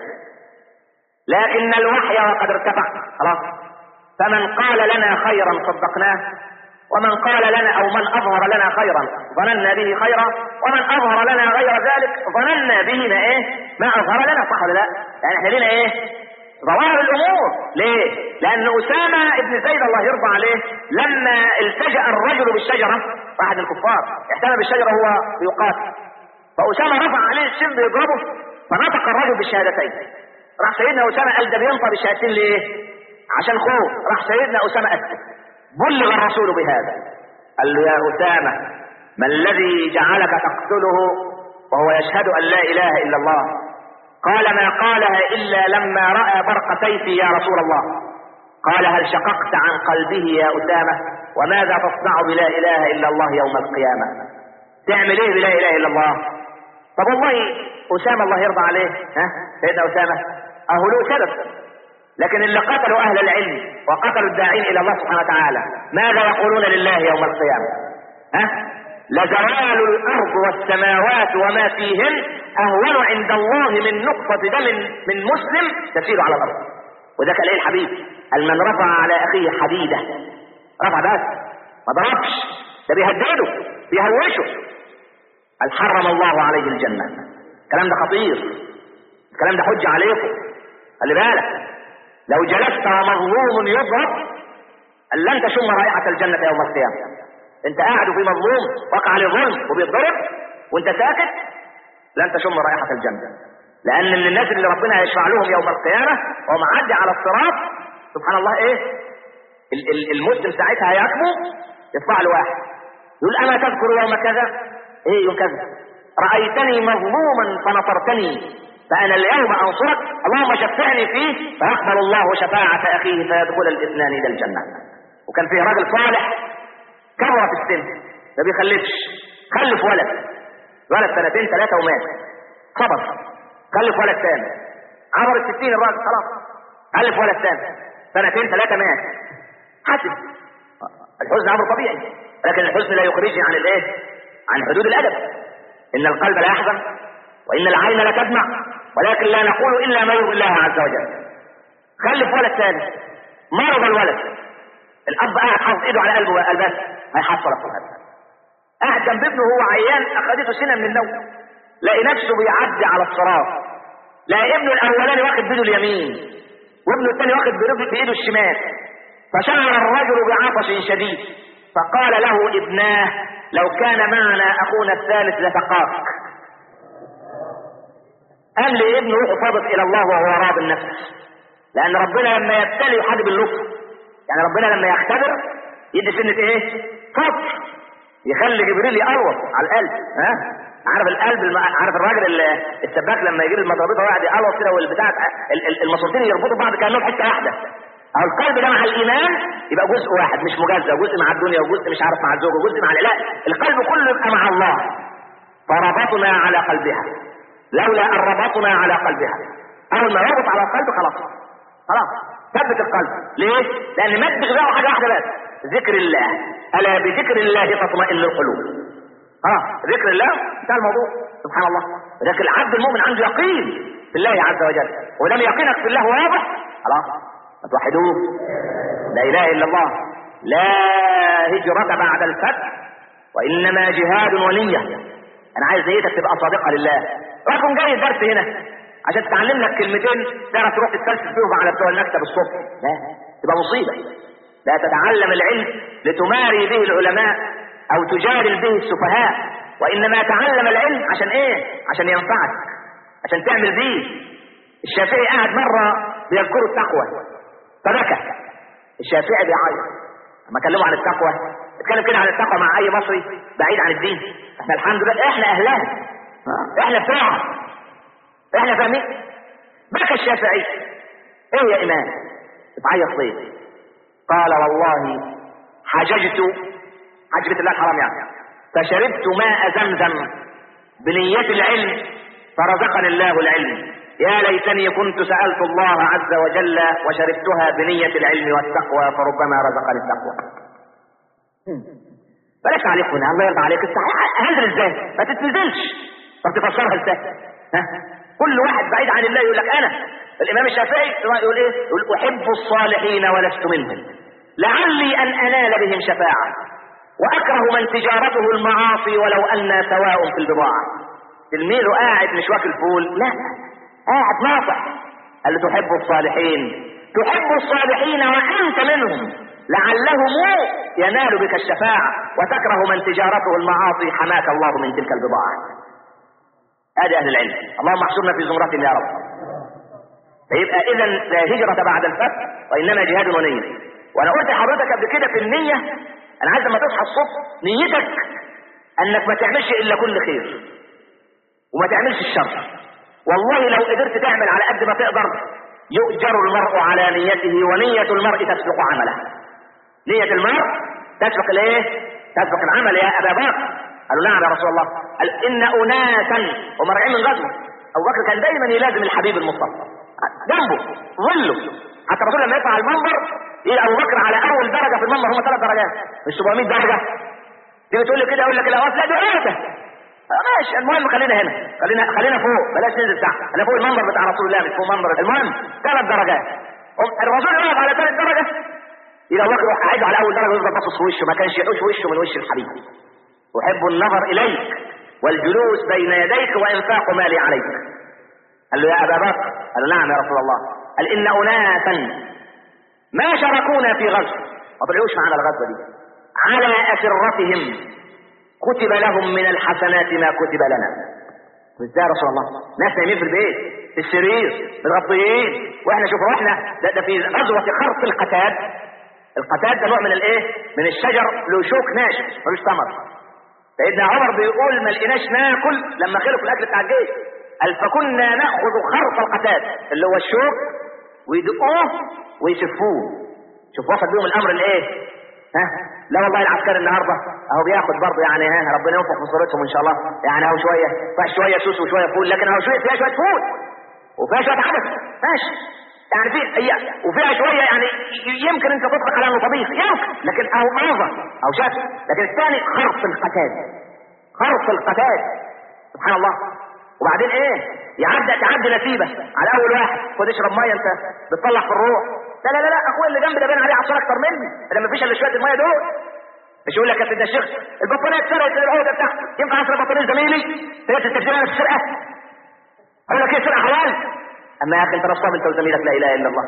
لكن الوحي وقد ارتفع خلاص. فمن قال لنا خيرا صدقناه، ومن قال لنا او من اظهر لنا خيرا ظننا به خيرا، ومن اظهر لنا غير ذلك ظننا به ما ايه؟ ما اظهر لنا. صح ولا لا؟ يعني احنا لنا ايه؟ ظواهر الامور. ليه؟ لان اسامه ابن زيد الله يرضى عليه لما التجأ الرجل بالشجره، واحد من الكفار احتمى بالشجره وهو يقاتل، فاسامه رفع عليه السيف بيضربه فنطق الرجل بالشهادتين. راح سيدنا اسامه قال ده بينطق بالشهادتين ليه؟ عشان خوف. راح سيدنا اسامه اسكت. بلغ الرسول بهذا. قال له يا اسامه ما الذي جعلك تقتله وهو يشهد ان لا اله الا الله؟ قال ما قالها الا لما راى برق سيفي يا رسول الله. قال هل شققت عن قلبه يا اسامه؟ وماذا تصنع بلا اله الا الله يوم القيامه؟ تعمل ايه بلا اله الا الله؟ طب والله اسامه الله يرضى عليه، ها سيدنا اسامه اهو له سبب، لكن اللي قتلوا اهل العلم وقتلوا الداعين الى الله سبحانه وتعالى ماذا يقولون لله يوم القيامه؟ ها لزوال الارض والسماوات وما فيهن اهون عند الله من نقطة دم من مسلم تسير على الارض. وده كان ايه الحبيب؟ قال من رفع على اخيه حديدة، رفع بس ما ضربش، ده بيهدده بيهوشه، قال حرم الله عليه الجنة. الكلام ده خطير، الكلام ده حجة عليكم، خلي بالك. لو جلست ومظلوم يضرب قال لن تشم رائحة الجنة يوم القيامة. انت قاعد وفي مظلوم وقع عليه ظلم وبيتضرب وانت ساكت، لن تشم رائحة الجنة. لان من الناس اللي ربنا يشفع لهم يوم القيامة وهو معدي على الصراط سبحان الله ايه المسلم ساعتها هيكمو، يطلع له واحد يقول اما تذكر يوم كذا، ايه يوم كذا، رأيتني مظلوما فنصرتني فانا اليوم انصرك، اللهم شفعني فيه، فيقبل الله شفاعة اخيه فيدخل الاثنان الى الجنة. وكان فيه راجل صالح كبر في السن ما بيخلفش، خلف ولد ولد سنتين ثلاثة ومات، صبر خلف ولد ثاني، عبر الستين الراجل خلاص، خلف ولد ثاني سنتين ثلاثة مات، حسب الحزن امر طبيعي، لكن الحزن لا يخرجني عن الايه؟ عن حدود الادب. ان القلب لا يحزن وان العين لا تدمع ولكن لا نقول الا ما يرضي الله عز وجل. خلف ولد ثاني، مرض الولد، الاب قاعد حاطط ايده على قلبه بس هيحصل القلب، قاعد جنب ابنه وهو عيان اخذته سنه من النوم، لاقي نفسه بيعدي على الصراط، لاقي ابنه الاولاني واخد بيده اليمين وابنه الثاني واخد بايده الشمال، فشعر الرجل بعطش شديد فقال له ابناه لو كان معنا اخونا الثالث لسقاك. قال لي ابنه روح صادق الى الله وهو راض النفس، لان ربنا لما يبتلي يحدد اللطف، يعني ربنا لما يختبر يدي سنة ايه؟ صبر، يخلي جبريل يقلوص على القلب. ها عارف القلب الم... عارف الراجل السباك لما يجيب المضربيطه ويقعد يقلوص كده والبتاع المصورتين يربطوا بعض كانهم حته واحده، او القلب ده مع الايمان يبقى جزء واحد مش مجزء، جزء مع الدنيا وجزء مش عارف مع الزوج وجزء مع لا، القلب كله يبقى مع الله. فربطنا على قلبها، لولا ان ربطنا على قلبها، اول ما ربط على القلب خلاص خلاص ثبت القلب. ليه؟ لان مد غذاءه حاجه واحده بس، ذكر الله، الا بذكر الله تطمئن القلوب. اه ذكر الله انتهى الموضوع سبحان الله. لكن العبد المؤمن عنده يقين في الله عز وجل، ولم يقينك في الله واضح خلاص فتوحدوه، لا اله الا الله. لا هجرة بعد الفتح وانما جهاد ونية. انا عايز نيتك تبقى صادقة لله. رقم جاي الدرس هنا عشان تتعلم لك كلمتين تعرف تروح تتفلسف فيهم على بتوع المكتب الصبح، لا تبقى مصيبة. لا تتعلم العلم لتماري به العلماء او تجادل به السفهاء، وانما تعلم العلم عشان ايه؟ عشان ينفعك، عشان تعمل به. الشافعي قاعد مرة بيذكر التقوى فبكى، الشافعي بيعيط لما كلموا عن التقوى، اتكلم كده عن التقوى مع اي مصري بعيد عن الدين. احنا الحمد لله احنا اهلها، احنا بتوعها، احنا فاهمين. بكى الشافعي، ايه يا امام بتعيط ليه؟ قال والله حججت حج بيت الله الحرام يعني، فشربت ماء زمزم بنية العلم فرزقني الله العلم، يا ليتني كنت سألت الله عز وجل وشربتها بنية العلم والتقوى فربما رزقني التقوى. بلاش عليك هنا، الله يرضى عليك. هنزل ازاي؟ ما تتنزلش، طب تفسرها ازاي؟ ها؟ كل واحد بعيد عن الله يقول لك انا. الامام الشافعي يقول ايه؟ يقول احب الصالحين ولست منهم لعلي ان انال بهم شفاعة، واكره من تجارته المعاصي ولو أنا سواء في البضاعة. تلميذه قاعد مش واكل فول، لا قاعد ناصح. قال له تحب الصالحين، تحب الصالحين وانت منهم لعلهم ينال بك الشفاعة، وتكره من تجارته المعاصي حماك الله من تلك البضاعة. هذا اهل العلم، اللهم احشرنا في زمرتهم يا رب. فيبقى اذا لا هجرة بعد الفتح وانما جهاد ونية. وانا قلت لحضرتك قبل كده في النية، انا عايز لما تصحى الصبح نيتك انك ما تعملش الا كل خير وما تعملش الشر. والله لو قدرت تعمل على قد ما تقدر يؤجر المرء على نيته، ونية المرء تسبق عمله. نية المرء تسبق الايه؟ تسبق العمل يا ابا بكر. قالوا نعم يا رسول الله. قال ان اناسا هم راجعين من غزوه، ابو بكر كان دايما يلازم الحبيب المصطفى جنبه ظله، حتى الرسول لما يطلع المنبر يجي ابو بكر على اول درجه في المنبر، هم ثلاث درجات مش سبعمية درجه. تيجي تقول لي كده اقول لك الاواف لا دي عقده، ماشي، المهم خلينا هنا، خلينا خلينا فوق، بلاش ننزل تحت. انا فوق المنبر بتاع رسول الله، مش فوق منبر. المهم ثلاث درجات، الرسول يقف على ثالث درجه، الى الله يروح قاعد على اول درجه ويفضل باصص في وشه، ما كانش يحوش وشه من وش الحبيب. احب النظر اليك والجلوس بين يديك وانفاق مالي عليك. قال له يا ابا بكر، قال له نعم يا رسول الله. قال ان اناسا ما شاركونا في غزو، ما طلعوش معنا الغزوه دي، على اسرتهم كتب لهم من الحسنات ما كتب لنا. ازاي يا رسول الله؟ ناس نايمين في البيت في السرير متغطيين، واحنا شوف روحنا ده, ده في غزوه خرق القتاد. القتاد ده نوع من الايه؟ من الشجر له شوك ناشف ملوش ثمر. سيدنا عمر بيقول ما لقيناش ناكل لما خلوا في الاكل بتاع الجيش، قال فكنا ناخذ خرق القتاد اللي هو الشوك ويدقوه ويسفوه. شوف وصل بيهم الامر الايه؟ ها؟ لا والله العسكري النهارده اهو بياخد برضه يعني ها ربنا ينفخ في صورتهم ان شاء الله، يعني اهو شويه فيها شويه سوس وشويه فول، لكن اهو شويه فيها شويه فول وفيها شويه عدس ماشي، يعني في هي وفيها شويه يعني يمكن انت تطلق على انه طبيخ يمكن، لكن اهو اعظم او شكل. لكن الثاني خرق القتاد، خرق القتاد سبحان الله. وبعدين ايه؟ يعدي تعدي نسيبه على اول واحد، خد اشرب ميه انت بتطلع في الروح. لا لا لا لا اخويا اللي جنبي ده باين عليه عطشان اكتر مني، ده مفيش الا شويه الميه دول. مش يقول لك يا سيدنا الشيخ البطاريه اتسرقت العقده بتاعتي، ينفع اسرق بطاريه زميلي؟ هي تستفيد انا في السرقه؟ اقول لك ايه سرقه حلال؟ اما يا اخي انت نصاب انت وزميلك لا اله الا الله.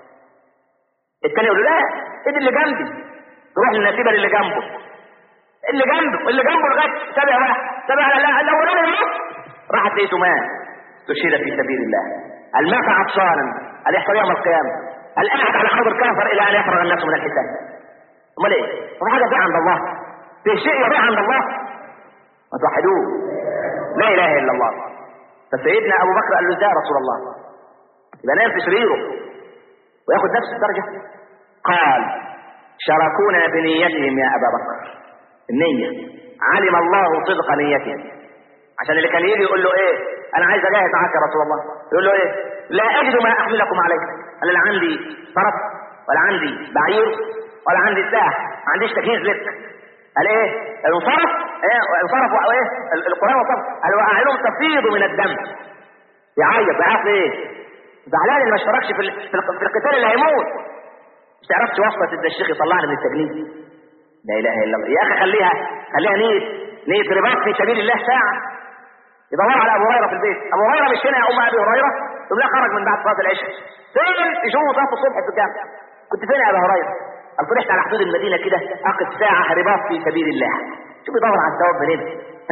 الثاني يقول له لا ايه اللي جنبي؟ تروح للنسيبه اللي جنبه، اللي جنبه اللي جنبه لغايه سابع واحد سابع لا الاولاني راحت لقيته مات استشهد في سبيل الله. المات عطشانا اليحصل يوم القيامه، القاعد على حوض الكافر الى ان يفرغ الناس من الحساب. امال ايه؟ وفي حاجه فيها عند الله، في شيء يبيع عند الله ما توحدوه لا اله الا الله. فسيدنا ابو بكر قال له ازاي يا رسول الله؟ يبقى نام في سريره وياخد نفس الدرجه؟ قال شاركونا بنيتهم يا ابا بكر، النيه علم الله صدق نيتهم. عشان اللي كان يجي يقول له ايه انا عايز اجاهد معاك يا رسول الله، يقول له ايه لا اجد ما احملكم عليه، انا لا عندي فرس ولا عندي بعير ولا عندي سلاح، ما عنديش تجهيز لك. قال ايه انصرف ايه انصرف وايه القران وصف قال واعينهم تفيض من الدم، يعيط يعيط ايه زعلان اللي ما اشتركش في في القتال اللي هيموت. مش تعرفش وصفه سيدنا الشيخ يطلعني من التجنيد؟ لا اله الا الله يا اخي، خليها خليها نيه نيه رباط في سبيل الله ساعه. يدور على ابو هريره في البيت، ابو هريره مش هنا يا ام ابي هريره، تقول لها خرج من بعد صلاه العشاء، فين يشوفوا صلاه الصبح في الجامع، كنت فين يا ابو هريره؟ قال فرحت على حدود المدينه كده اقف ساعه رباط في سبيل الله. شوف يدور على الثواب منين؟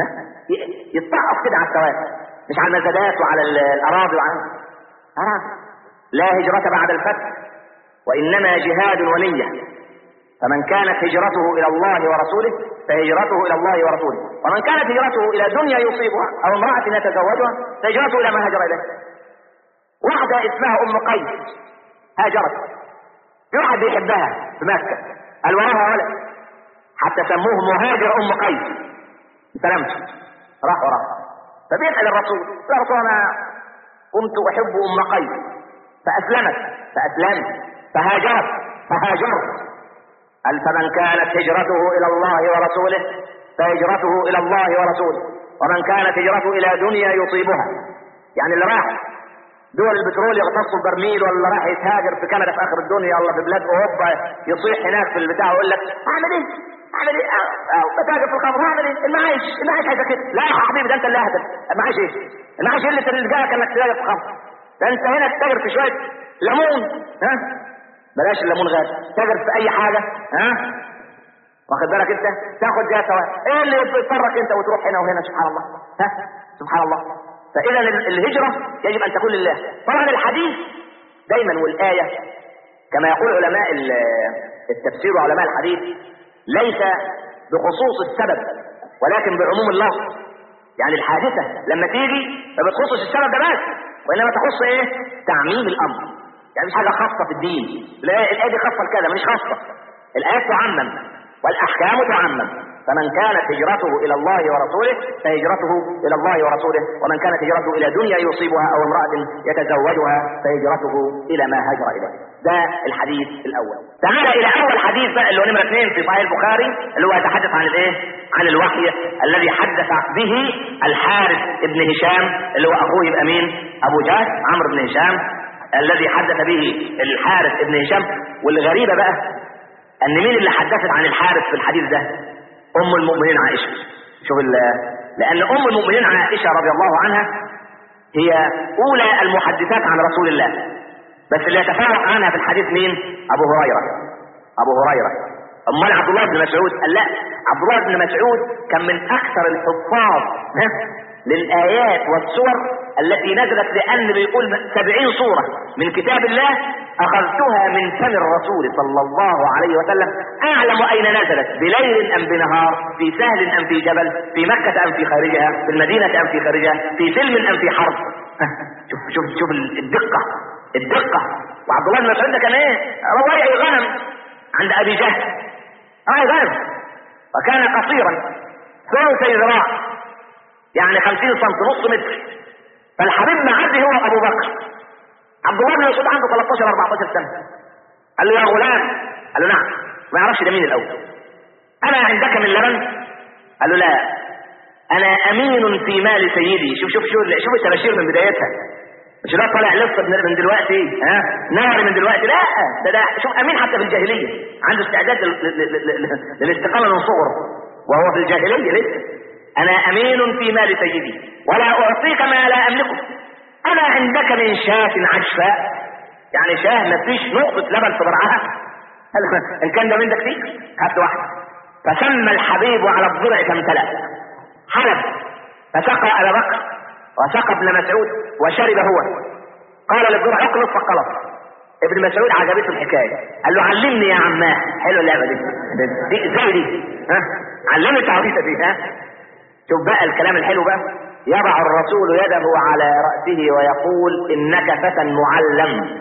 يتطقف كده على الثواب، مش على المزادات وعلى الاراضي وعلى آه. لا هجرة بعد الفتح وانما جهاد ونيه، فمن كانت هجرته الى الله ورسوله فهجرته الى الله ورسوله، ومن كانت هجرته الى دنيا يصيبها او امرأة يتزوجها فهجرته الى ما هاجر اليه. واحدة اسمها ام قيس هاجرت، في واحد بيحبها في مكة قال وراها ولد حتى سموه مهاجر ام قيس سلامته، راح وراها فبيسأل الرسول يا رسول انا كنت احب ام قيس فاسلمت فاسلمت فهاجرت فهاجرت. قال فمن كانت هجرته الى الله ورسوله فهجرته الى الله ورسوله، ومن كانت هجرته الى دنيا يصيبها، يعني اللي راح دول البترول يغتصوا البرميل، ولا راح يتهاجر في كندا في اخر الدنيا ولا في بلاد اوروبا يصيح هناك في البتاع ويقول لك اعمل ايه اعمل ايه او بتاجر في الخمر اعمل ايه المعيش المعيش عايزه كده. لا يا حبيبي ده انت اللي اهدف المعيش ايه المعيش اللي اللي جاك انك تتاجر في الخمر، ده انت هنا تتاجر في شويه ليمون ها بلاش الليمون غالي، تاجر في اي حاجه ها واخد بالك انت تاخد جايه سواء ايه اللي يضطرك انت وتروح هنا وهنا سبحان الله ها سبحان الله. فاذا الهجره يجب ان تكون لله. طبعا الحديث دايما والايه كما يقول علماء التفسير وعلماء الحديث ليس بخصوص السبب ولكن بعموم اللفظ، يعني الحادثه لما تيجي ما بتخصش السبب ده بس، وانما تخص ايه تعميم الامر، يعني مش حاجه خاصه في الدين، لا الايه دي خاصه لكذا مش خاصه، الايات تعمم والاحكام تعمم. فمن كانت هجرته الى الله ورسوله فهجرته الى الله ورسوله، ومن كانت هجرته الى دنيا يصيبها او امرأة يتزوجها فهجرته الى ما هاجر اليه. ده الحديث الاول. تعال الى اول حديث بقى اللي هو نمرة اثنين في صحيح البخاري اللي هو يتحدث عن الايه عن الوحي الذي حدث به الحارث ابن هشام اللي هو اخوه يبقى مين؟ ابو جهل، عمرو بن هشام الذي حدث به الحارث ابن هشام. والغريبة بقى ان مين اللي حدثت عن الحارث في الحديث ده؟ ام المؤمنين عائشة. شوف، لان ام المؤمنين عائشة رضي الله عنها هي اولى المحدثات عن رسول الله، بس اللي يتفرق عنها في الحديث مين؟ ابو هريرة. ابو هريرة امال عبد الله بن مسعود؟ قال لا، عبد الله بن مسعود كان من اكثر الحفاظ للايات والسور التي نزلت، لان بيقول سبعين سورة من كتاب الله اخذتها من فم الرسول صلى الله عليه وسلم، اعلم اين نزلت، بليل ام بنهار، في سهل ام في جبل، في مكة ام في خارجها، في المدينة ام في خارجها، في سلم ام في حرب. شوف شوف شوف الدقة الدقة. وعبد الله بن مسعود ده كان ايه؟ راعي غنم عند ابي جهل، راعي غنم، وكان قصيرا ثلثي ذراع، يعني خمسين سم، نص متر. فالحبيب معدي هو ابو بكر. عبد الله بن مسعود عنده ثلاثة عشر أربعة عشر سنة. قال له يا غلام، قال له نعم، ما يعرفش ده مين الاول. انا عندك من لبن؟ قال له لا، انا امين في مال سيدي. شوف شوف شوف شوف التباشير من بدايتها، مش ده طالع لسه من دلوقتي، ها نار من دلوقتي، لا ده ده شوف امين حتى في الجاهليه، عنده استعداد للاستقامه من صغره وهو في الجاهليه لسه. انا امين في مال سيدي ولا اعطيك ما لا املكه. انا عندك من شاة عجفاء، يعني شاه ما فيش نقطه لبن في ضرعها، ان كان ده من ده كتير هات واحده. فسمى الحبيب على الضرع فامتلأ، حلب فسقى ابا بكر وسقى ابن مسعود وشرب هو. قال للضرع اقلص فقلص. ابن مسعود عجبته الحكايه، قال له علمني يا عماه. حلوه اللعبه دي، دي زي دي، ها علمني التعريفه دي. ها شوف بقى الكلام الحلو بقى. يضع الرسول يده على رأسه ويقول انك فتى معلم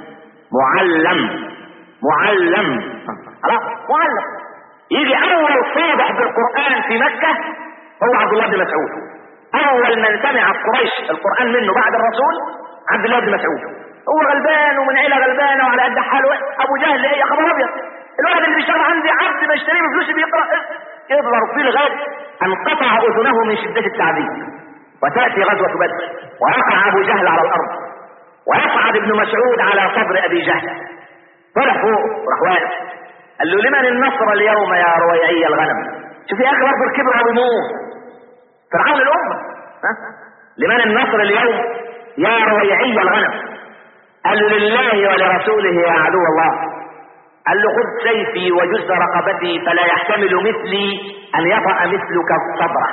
معلم معلم. خلاص معلم. يجي اول صادح بالقرآن في مكة هو عبد الله بن مسعود. اول من سمع قريش القرآن منه بعد الرسول عبد الله بن مسعود. هو غلبان ومن عيلة غلبانة وعلى قد حاله. ابو جهل ايه يا خبر ابيض، الولد اللي بيشتغل عندي عبد بيشتري بفلوسي بيقرأ يضرب فيه لغاية ان قطع اذنه من شدة التعذيب. وتأتي غزوة بدر ويقع ابو جهل على الارض ويصعد ابن مسعود على صدر ابي جهل، طلع فوق راح واقف قال له لمن النصر اليوم يا رويعي الغنم. شوف يا اخي برضه الكبر والموت فرعون الامه. ها لمن النصر اليوم يا رويعي الغنم؟ قال له لله ولرسوله يا عدو الله. قال له خذ سيفي وجز رقبتي فلا يحتمل مثلي ان يطأ مثلك صدره.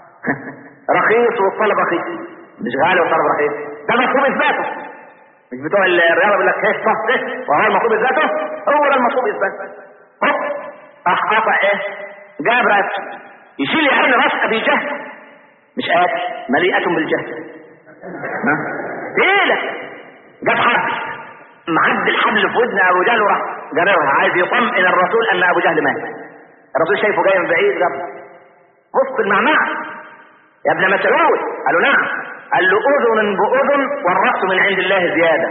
رخيص والطلب رخيص، مش غالي والطلب رخيص، ده مطلوب اثباته. مش بتوع الرياضه بيقول لك ايه صح ايه وهو المطلوب اثباته، هو ده المطلوب اثباته. راح قطع ايه؟ جاب راسه يشيل يا عين راس ابي جهل، مش قاتل مليئه بالجهل. ها تقيله. جاب حبل معدي الحبل في ودن ابو جهل وراح جررها، عايز يطمئن الرسول ان ابو جهل مات. الرسول شايفه جاي من بعيد، جاب وسط المعمعه يا ابن مسعود. قال له نعم. قال له اذن باذن والراس من عند الله زياده.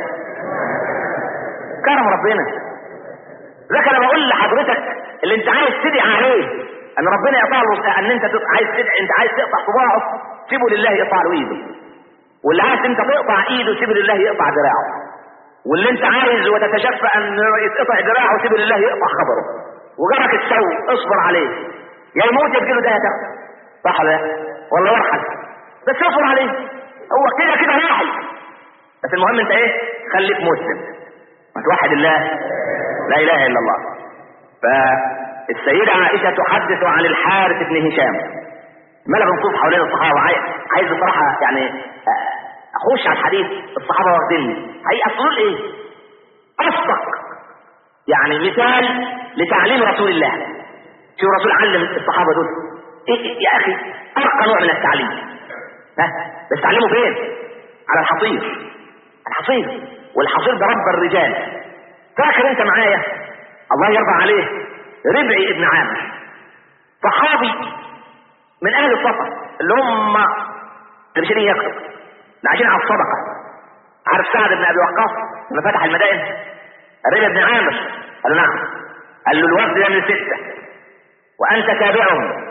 كرم ربنا. لكن انا بقول لحضرتك اللي انت عايز تدعي عليه ان ربنا يقطع له، ان انت عايز تدعي، انت عايز تقطع صباعه سيبه لله يقطع له ايده، واللي عايز انت تقطع ايده سيبه لله يقطع دراعه، واللي انت عايز وتتشفى ان يتقطع دراعه سيبه لله يقطع خبره. وجرك السوء اصبر عليه، يا يموت يبقى ده هتاخد صح ولا ولا ورحل، بس اصبر عليه، هو كده كده راحل. بس المهم انت ايه؟ خليك مسلم وتوحد الله لا اله الا الله. فالسيدة عائشة تحدث عن الحارث بن هشام. ما لا بنصوص حوالين الصحابة، عايز بصراحة يعني اخش على الحديث الصحابة واخديني هي اصول ايه؟ اصدق يعني مثال لتعليم رسول الله. شو الرسول علم الصحابة دول إيه يا اخي؟ ارقى نوع من التعليم. ها بس تعلمه فين؟ على الحصير. الحصير والحصير ده رب الرجال. فاكر انت معايا الله يرضى عليه ربعي ابن عامر صحابي من اهل الصفا اللي هم اللي مش يكتب اللي عايشين على الصدقه. عارف سعد بن ابي وقاص لما فتح المدائن؟ ربعي ابن عامر قال له نعم. قال له الوفد ده من سته وانت تابعهم،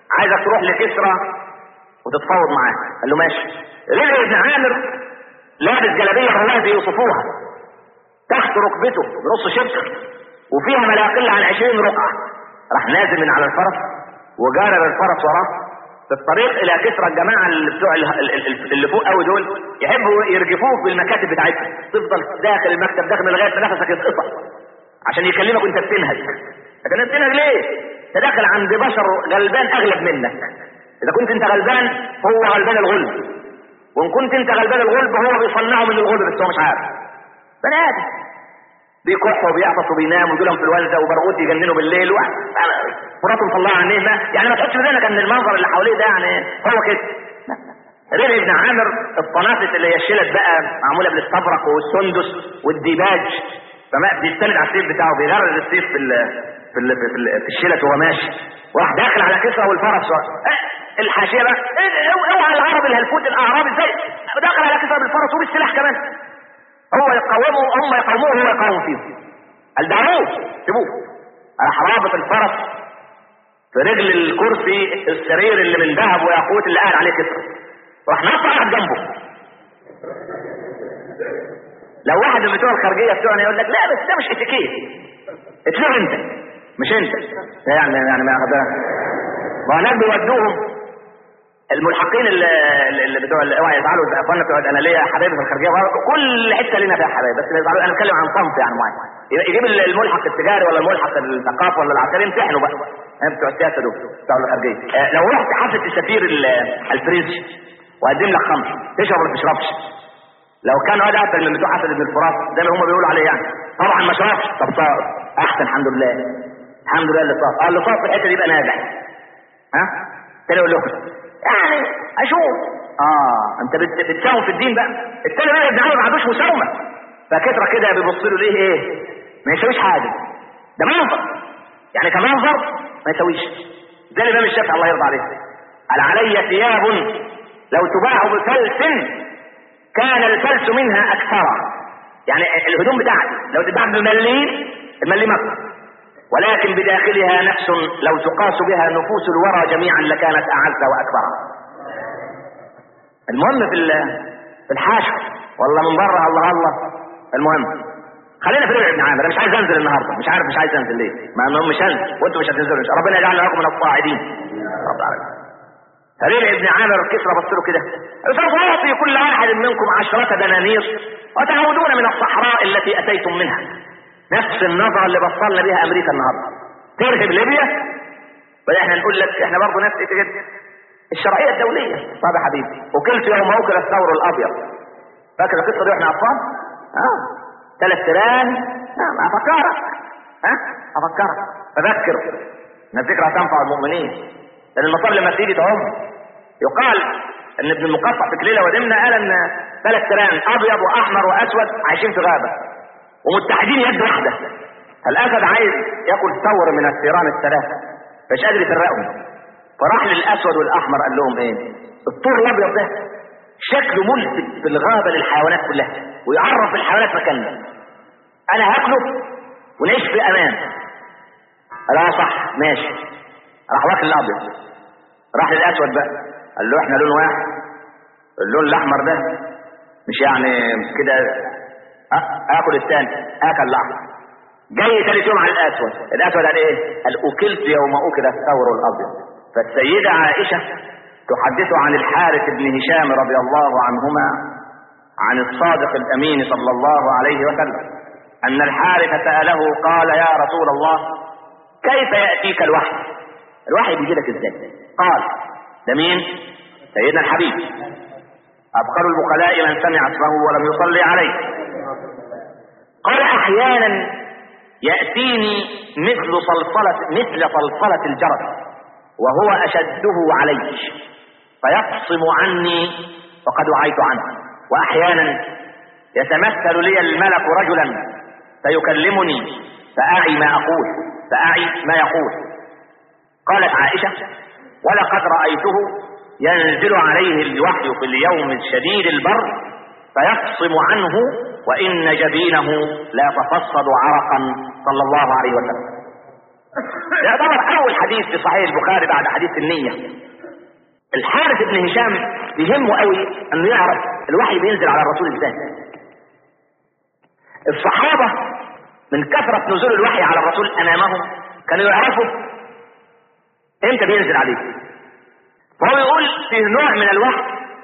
عايزك تروح لكسرى وتتفاوض معاه. قال له ماشي. رجع ابن عامر لابس جلابيه الرواه بيوصفوها تحت ركبته بنص شبر وفيها ما لا يقل عن عشرين رقعه. راح نازل من على الفرس وجارر الفرس وراه في الطريق الى كسرى. الجماعه اللي بتوع اللي فوق قوي دول يحبوا يرجفوك بالمكاتب بتاعتهم، تفضل داخل المكتب داخل لغايه ما نفسك يتقطع عشان يكلمك وانت بتنهج. لكن انت بتنهج ليه؟ انت داخل عند بشر غلبان اغلب منك. اذا كنت انت غلبان هو غلبان الغلب، وان كنت انت غلبان الغلب هو بيصنعه من الغلب بس هو مش عارف. بني ادم بيكحوا وبيعطسوا وبيناموا ويجي لهم في الوالده وبرغوث يجننوا بالليل ومراته مطلعه عينيه. يعني ما تحطش في ذهنك ان المنظر اللي حواليه ده يعني هو كده. رجع ابن عامر الطنافس اللي هي الشلت بقى معموله بالاستبرق والسندس والديباج، فما بيستند على السيف بتاعه بيغرز السيف في ال في ال في, ال في الشلت وهو ماشي، وراح داخل على كسرى والفرس. اه الحاشيه بقى اوعى العرب الهلفوت الاعراب ازاي داخل على كسرى بالفرس وبالسلاح كمان. هو يقاوموا هم يقاوموه وهو يقاوم فيهم. قال دعوه سيبوه. راح رابط الفرس في رجل الكرسي السرير اللي من ذهب وياقوت اللي قاعد عليه كسرى، راح نط قاعد جنبه. لو واحد من بتوع الخارجيه بتوعنا يقول لك لا بس ده مش اتيكيت، اتلغي انت مش انت يعني يعني ما ياخدها. ما هناك بيودوهم الملحقين اللي, اللي بتوع اوعى يزعلوا اخواننا بتوع انا ليا حبايبي في الخارجيه كل حته لنا فيها حبايب بس يزعلوا. انا بتكلم عن صنف يعني معين، يجيب الملحق التجاري ولا الملحق الثقافي ولا العسكري امتحنوا بقى بتوع السياسه دول بتوع الخارجيه. آه لو رحت حفله السفير الفرنسي وقدم لك خمر تشرب ولا ما تشربش؟ لو كان هذا اكتر من بتوع حفله ابن الفرات زي ما هم بيقولوا عليه يعني طبعا ما شربش. طب صار احسن الحمد لله الحمد لله اللي صار. اه اللي صار في الحته دي يبقى ناجح. ها تاني اقول لكم يعني اشوف اه انت بتساوم في الدين بقى. التاني بقى ابن عمرو ما عندوش مساومه فكتره كده بيبص له ليه ايه ما يسويش حاجه، ده منظر يعني كمنظر ما يسويش. زي الامام الشافعي الله يرضى عليه قال علي ثياب لو تباع بفلس كان الفلس منها اكثر. يعني الهدوم بتاعتي لو تتباع بمليم المليم اكثر، ولكن بداخلها نفس لو تقاس بها نفوس الورى جميعا لكانت اعز واكبر. المهم في في الحاشا والله من بره الله الله. المهم خلينا في ربع ابن عامر. انا مش عايز انزل النهارده مش عارف مش عايز انزل ليه مع انهم مش هنزل وانتم مش هتنزلوا ان شاء الله. ربنا يجعلنا لكم من الصاعدين رب العالمين. فرجع ابن عامر كسرى بص له كده سوف اعطي كل واحد منكم عشرة دنانير وتعودون من الصحراء التي اتيتم منها. نفس النظرة اللي بصلنا بها امريكا النهارده ترهب ليبيا بل احنا نقول لك احنا برضه نفس كده الشرعيه الدوليه. طب يا حبيبي وكلت يوم موكل الثور الابيض فاكر القصه دي واحنا اطفال؟ اه ثلاث تيران. نعم افكرك ها افكرك فذكر ان الذكرى تنفع المؤمنين لان المصاب لما تيجي تعم. يقال ان ابن المقطع في كليله ودمنه قال ان ثلاث تيران ابيض واحمر واسود عايشين في غابه ومتحدين يد واحده. فالاسد عايز ياكل ثور من الثيران الثلاثه مش قادر يفرقهم فراح للاسود والاحمر قال لهم ايه الطور الابيض ده شكله ملفت في الغابه للحيوانات كلها ويعرف الحيوانات مكاننا انا هاكله ونعيش في امان. قال اه صح ماشي. راح واكل الابيض راح للاسود بقى قال له احنا لون واحد اللون الاحمر ده مش يعني كده اكل الثاني اكل الاحمر. جاي ثالث يوم على الاسود الاسود قال ايه قال اكلت يوم اكل الثور الابيض. فالسيده عائشه تحدث عن الحارث بن هشام رضي الله عنهما عن الصادق الامين صلى الله عليه وسلم ان الحارث ساله قال يا رسول الله كيف ياتيك الوحي؟ الوحي بيجي لك ازاي؟ قال ده مين؟ سيدنا الحبيب ابخل البخلاء من سمع اسمه ولم يصلي عليه. قال احيانا ياتيني مثل صلصله مثل صلصله الجرس وهو اشده علي فيقصم عني وقد وعيت عنه، واحيانا يتمثل لي الملك رجلا فيكلمني فاعي ما اقول فاعي ما يقول. قالت عائشه ولقد رايته ينزل عليه الوحي في اليوم الشديد البرد فيقصم عنه وان جبينه لا يتفصد عرقا صلى الله عليه وسلم. يعتبر اول حديث في صحيح البخاري بعد حديث النية. الحارث بن هشام بيهمه قوي انه يعرف الوحي بينزل على الرسول ازاي. الصحابة من كثرة نزول الوحي على الرسول امامهم كانوا يعرفوا امتى بينزل عليه. فهو يقول في نوع من الوحي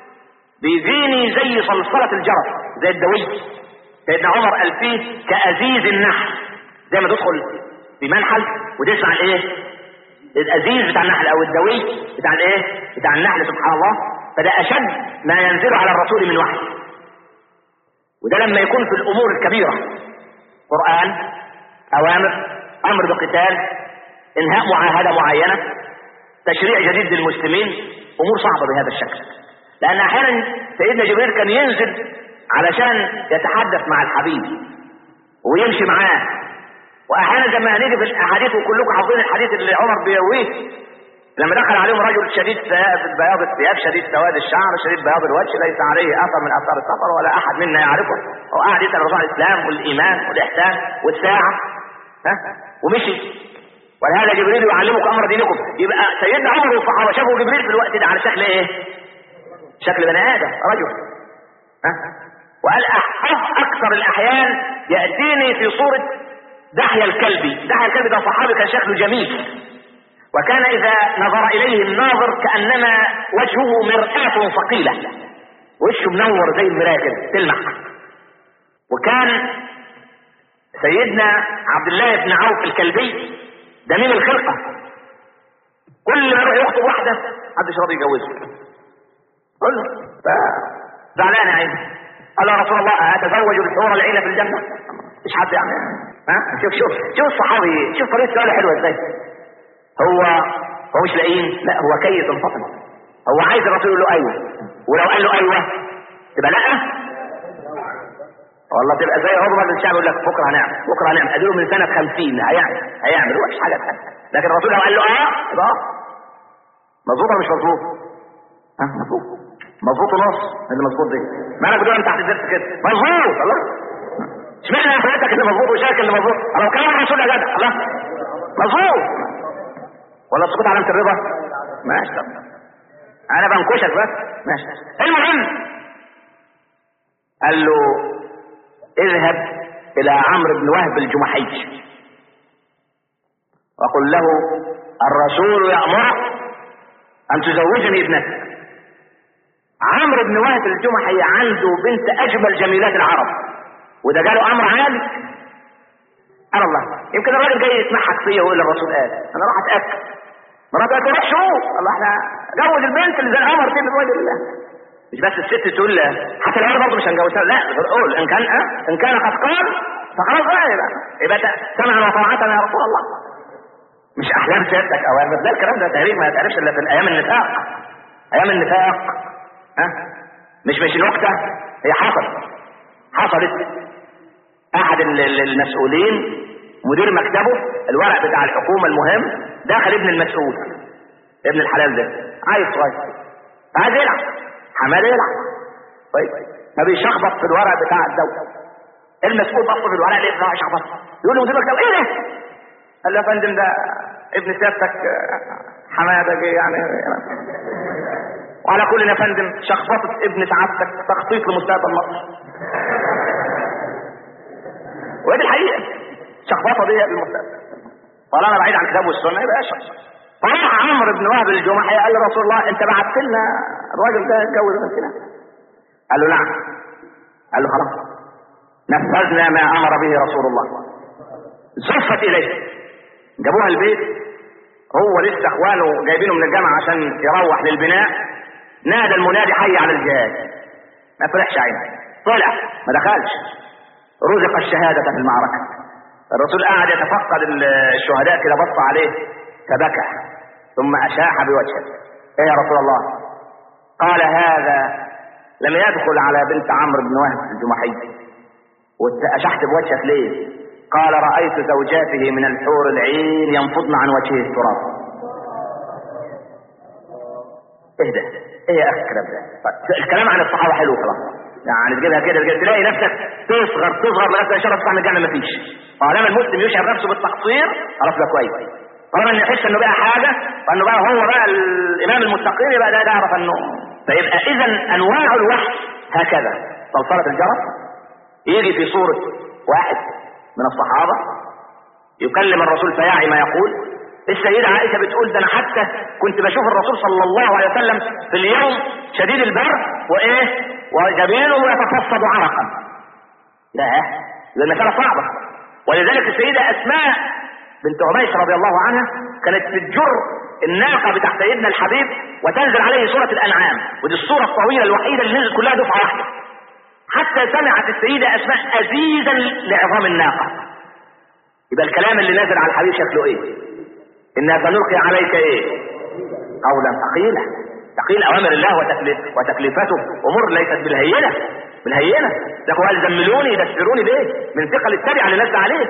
بيجيني زي صلصلة الجرس زي الدوي. سيدنا عمر قال فيه كأزيز النحل، زي ما تدخل في منحل وتسمع الايه الأزيز بتاع النحل او الدوي بتاع الايه بتاع النحل. سبحان الله. فده اشد ما ينزل على الرسول من وحي. وده لما يكون في الامور الكبيرة، قرآن، اوامر، امر بقتال، انهاء معاهدة معينة، تشريع جديد للمسلمين، امور صعبة بهذا الشكل. لان احيانا سيدنا جبريل كان ينزل علشان يتحدث مع الحبيب ويمشي معاه. واحيانا زي ما هنيجي في الاحاديث وكلكم حافظين الحديث اللي عمر بيرويه لما دخل عليهم رجل شديد بياض الثياب شديد سواد الشعر شديد بياض الوجه ليس عليه اثر من اثار السفر ولا احد منا يعرفه، وقعد يسال الرسول عن الاسلام والايمان والاحسان والساعه ها ومشي. ولهذا جبريل يعلمك امر دينكم. يبقى سيدنا عمر والصحابه شافوا جبريل في الوقت ده على شكل ايه؟ شكل بني ادم رجل. ها وقال اكثر الاحيان ياتيني في صوره دحية الكلبي. دحية الكلبي ده صحابي كان شكله جميل، وكان اذا نظر اليه الناظر كانما وجهه مرآة ثقيلة، وشه منور زي المراية كده تلمع. وكان سيدنا عبد الله بن عوف الكلبي دميم الخلقة، كل ما يروح يخطب واحدة محدش راضي يجوزه. قل له زعلان يا عيني. قال يا رسول الله اتزوج الحور العين في الجنة؟ مش حد يعني. ها شوف شوف شوف الصحابي، شوف طريقة سؤاله حلوة ازاي. هو هو مش لاقيين، لا هو كيس انفصل. هو عايز الرسول يقول له ايوه، ولو قال له ايوه تبقى لا والله تبقى زي عمر بن الشعب يقول لك بكره هنعمل بكره هنعمل اديله من سنه خمسين هيعمل هيعمل وحش حاجه ثانيه. لكن الرسول لو قال له اه يبقى مظبوط ولا مش مظبوط؟ ها مظبوط مظبوط ونص. اللي مظبوط دي مالك بتقول انت تحت الدرس كده مظبوط. الله اشمعنى حضرتك اللي مظبوط وشايك اللي مظبوط؟ لو كلام الرسول يا جدع الله مظبوط ولا سقوط علامه الرضا؟ ماشي طب انا بنكشك بس ماشي. المهم قال له اذهب الى عمرو بن وهب الجمحي وقل له الرسول يأمرك ان تزوجني ابنتك. عمرو بن وهب الجمحي عنده بنت اجمل جميلات العرب، وده جاله امر عالي. قال الله يمكن الراجل جاي يسمعك فيا ويقول الرسول قال انا راح اتاكد مرات قالت روح شوف الله احنا جوز البنت اللي زي القمر دي للراجل الله. مش بس الست تقول حتى العيال برضه مش هنجوزها، لا قول ان كان أه؟ ان كان قد قال فخلاص بقى يبقى يبقى سمعا وطاعتنا يا رسول الله. مش احلام سيادتك اوامر، ده الكلام ده تقريبا ما يتعرفش الا في ايام النفاق. ايام النفاق ها أه؟ مش مش نكته، هي حصلت حصلت احد المسؤولين مدير مكتبه الورق بتاع الحكومة المهم داخل ابن المسؤول ابن الحلال ده عايز صغير عايز يلعب حماد يلعب طيب فبيشخبط في الورق بتاع الدولة. المسؤول بص في الورق ليه بتاع شخبط يقول له مدير مكتبه ايه ده؟ قال له يا فندم ده ابن سيادتك حماده جه يعني. وعلى كل يا فندم شخبطت ابن سعادتك تخطيط لمستقبل مصر. ودي الحقيقة شخبطة دي بالمستقبل. قال انا بعيد عن الكتاب والسنة يبقى اشخص. فراح عمرو بن وهب الجمحي قال لرسول الله انت بعت لنا الراجل ده اتجوز بنتنا؟ قال له نعم. قال له خلاص نفذنا ما امر به رسول الله. زفت اليه جابوها البيت، هو لسه اخوانه جايبينه من الجامعة عشان يروح للبناء، نادى المنادي حي على الجهاد. ما فرحش عينه طلع ما دخلش، رزق الشهادة في المعركة. الرسول قاعد يتفقد الشهداء كده بص عليه فبكى ثم أشاح بوجهه ايه يا رسول الله؟ قال هذا لم يدخل على بنت عمرو بن وهب الجمحي وأشحت بوجهك ليه؟ قال رأيت زوجاته من الحور العين ينفضن عن وجهه التراب. ايه ده؟ ايه يا اخي الكلام ده؟ الكلام عن الصحابة حلو خلاص يعني تجيبها كده تلاقي نفسك تصغر تصغر لغايه ما شرف طعم الجنه مفيش. طالما المسلم يشعر نفسه بالتقصير خلاص ده كويس. طالما انه يحس انه بقى حاجه وانه بقى هو بقى الامام المتقين يبقى ده يعرف انه. فيبقى اذا انواع الوحي هكذا. صلصله الجرس يجي في صوره واحد من الصحابه يكلم الرسول فيعي ما يقول. السيدة عائشة بتقول ده انا حتى كنت بشوف الرسول صلى الله عليه وسلم في اليوم شديد البرد وايه وجبينه يتفصد عرقا. لا ده المسألة صعبة. ولذلك السيدة اسماء بنت عميس رضي الله عنها كانت بتجر الناقة بتاع سيدنا الحبيب وتنزل عليه سورة الانعام، ودي السورة الطويلة الوحيدة اللي نزلت كلها دفعة واحدة. حتى سمعت السيدة اسماء أزيزا لعظام الناقة. يبقى الكلام اللي نازل على الحبيب شكله ايه؟ إنا سنلقي عليك ايه؟ قولا ثقيلا. ثقيل اوامر الله وتكليف وتكليفاته امور ليست بالهينه بالهينه. ده قال زملوني دسروني ليه؟ من ثقل التبع اللي نزل عليه.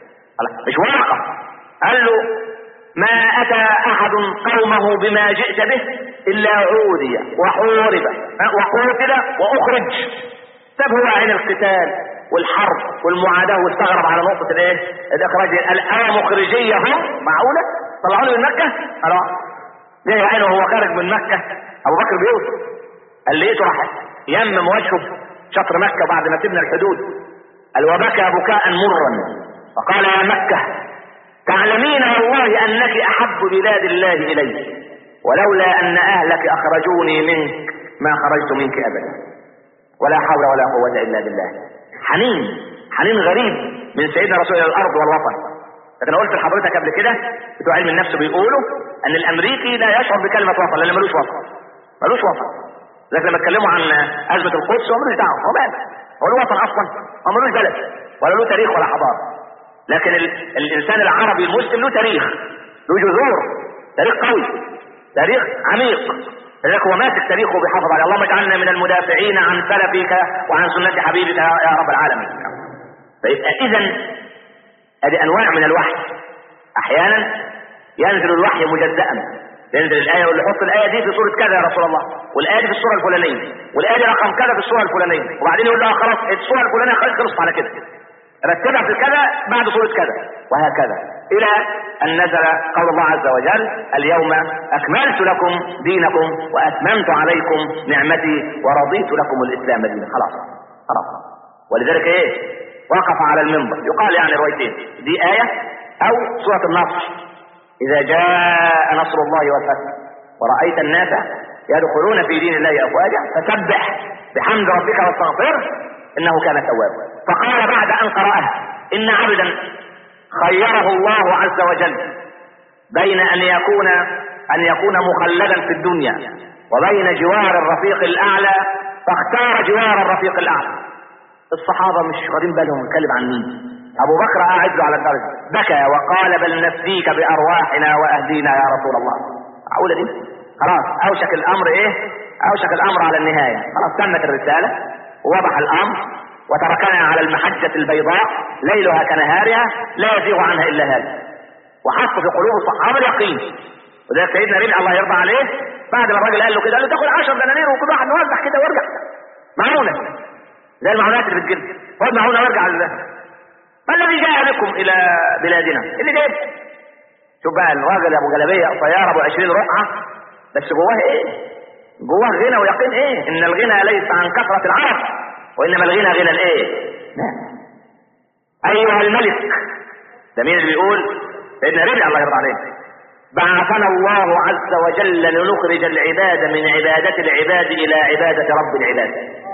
مش ورقه. قال له ما اتى احد قومه بما جئت به الا عودي وحورب وقتل واخرج. ساب هو عين القتال والحرب والمعاداه واستغرب على نقطه الايه؟ الاخراج. الآن مخرجيه هم معقوله؟ طلعوني من مكه؟ خلاص ليه عينه وهو خارج من مكه ابو بكر بيوسف قال لقيته راح يمم وجهه شطر مكه بعد ما سبنا الحدود. قال وبكى بكاء مرا فقال يا مكه تعلمين والله انك احب بلاد الله الي ولولا ان اهلك اخرجوني منك ما خرجت منك ابدا ولا حول ولا قوه الا بالله. حنين حنين غريب من سيدنا رسول الله الارض والوطن. لكن قلت لحضرتك قبل كده بتوع علم النفس بيقولوا ان الامريكي لا يشعر بكلمه وطن لان ملوش وطن ملوش وطن. لكن لما اتكلموا عن ازمه القدس هو ملوش دعوه. هو مال هو له وطن اصلا؟ هو ملوش بلد ولا له تاريخ ولا حضاره. لكن ال... الانسان العربي المسلم له تاريخ له جذور تاريخ قوي تاريخ عميق. لذلك هو ماسك تاريخه بيحافظ عليه. اللهم اجعلنا من المدافعين عن سلفك وعن سنه حبيبك يا رب العالمين. فيبقى اذا هذه انواع من الوحي. احيانا ينزل الوحي مجزأ. ينزل الايه واللي يحط الايه دي في سوره كذا يا رسول الله والايه دي في السوره الفلانيه والايه دي رقم كذا في السوره الفلانيه وبعدين يقول له خلاص السوره الفلانيه خلصت على كده رتبها في كذا بعد سوره كذا وهكذا الى ان نزل قول الله عز وجل اليوم اكملت لكم دينكم واتممت عليكم نعمتي ورضيت لكم الاسلام دينا. خلاص خلاص. ولذلك ايه وقف على المنبر. يقال يعني روايتين دي آية او سورة النصر اذا جاء نصر الله والفتح ورأيت الناس يدخلون في دين الله افواجا فسبح بحمد ربك واستغفره انه كان توابا. فقال بعد ان قرأه ان عبدا خيره الله عز وجل بين ان يكون ان يكون مخلدا في الدنيا وبين جوار الرفيق الاعلى فاختار جوار الرفيق الاعلى. الصحابة مش واخدين بالهم نتكلم عن مين. ابو بكر قاعد له على الدرج بكى وقال بل نفديك بارواحنا واهدينا يا رسول الله. معقولة دي؟ خلاص اوشك الامر ايه؟ اوشك الامر على النهاية. خلاص تمت الرسالة ووضح الامر وتركنا على المحجة البيضاء ليلها كنهارها لا يزيغ عنها الا هذا. وحط في قلوب الصحابة اليقين. وده سيدنا ربيع الله يرضى عليه بعد ما الراجل قال له كده قال له تاخد عشر دنانير وكل واحد نوزع كده وارجع معونة زي المعونات اللي بتجيب خد معونة وارجع لله. ما الذي جاء بكم الى بلادنا؟ اللي جايب شوف بقى الراجل ابو جلابيه طياره ابو عشرين رقعه بس جواه ايه؟ جواه غنى ويقين ايه؟ ان الغنى ليس عن كثره العرب وانما الغنى غنى الايه؟ ايها الملك. ده مين اللي بيقول؟ سيدنا ربيع الله يرضى عليه. بعثنا الله عز وجل لنخرج العباد من عباده العباد الى عباده رب العباد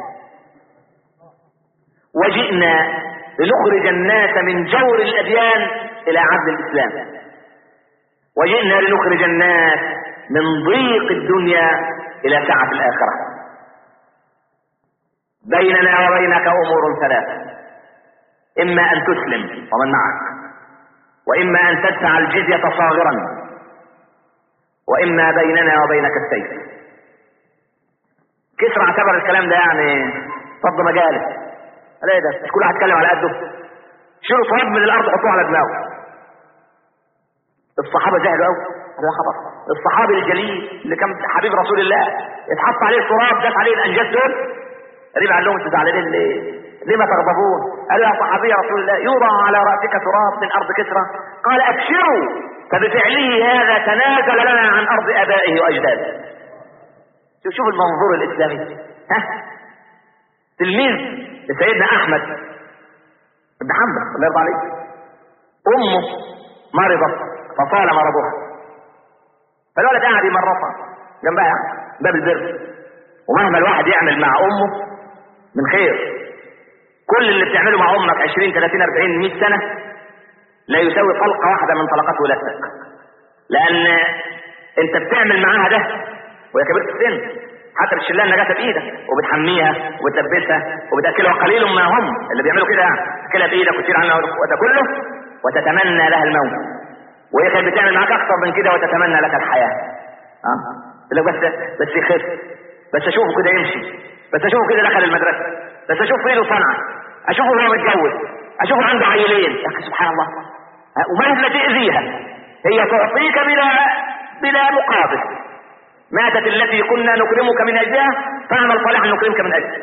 وجئنا لنخرج الناس من جور الأديان إلى عدل الإسلام وجئنا لنخرج الناس من ضيق الدنيا إلى سعة الآخرة. بيننا وبينك أمور ثلاثة إما أن تسلم ومن معك وإما أن تدفع الجزية صاغرا وإما بيننا وبينك السيف. كسرى اعتبر الكلام ده يعني فض مجاله. لا ده مش كل واحد يتكلم على قده. شيلوا تراب من الارض حطوه على دماغه. الصحابه جهلوا قوي. هذا خبر. الصحابي الجليل اللي كان حبيب رسول الله يتحط عليه التراب داس عليه الانجاز دول النبي قال لهم انتوا زعلانين ليه؟ ليه ما تغضبون؟ قالوا يا صحابي يا رسول الله يوضع على راسك تراب من ارض كسرى. قال ابشروا فبفعله هذا تنازل لنا عن ارض ابائه واجداده. شوف شوف المنظور الاسلامي. ها تلميذ لسيدنا احمد بن حنبل الله يرضى عليه، امه مرضت فطال مرضها، فالولد قاعد يمرطها جنبها باب البر. ومهما الواحد يعمل مع امه من خير، كل اللي بتعمله مع امك عشرين ثلاثين اربعين مئة سنة لا يساوي طلقة واحدة من طلقات ولادتك، لان انت بتعمل معاها ده وهي كبيرة السن، حتى بتشيلها النجاسة بايدك وبتحميها وبتلبسها وبتاكلها، قليل ما هم اللي بيعملوا كده، يعني تاكلها بايدك وتشيل عنها وتاكله وتتمنى لها الموت، وهي كانت بتعمل معاك اكثر من كده وتتمنى لك الحياة. اه تقول لك بس بس يخف، بس اشوفه كده يمشي، بس اشوفه كده دخل المدرسة، بس اشوف في ايده صنعة، اشوفه وهو متجوز، اشوفه عنده عيلين. يا اخي سبحان الله، ومهما تأذيها هي تعطيك بلا بلا مقابل. ماتت التي كنا نكرمك من اجلها فاعمل صالحا نكرمك من اجله.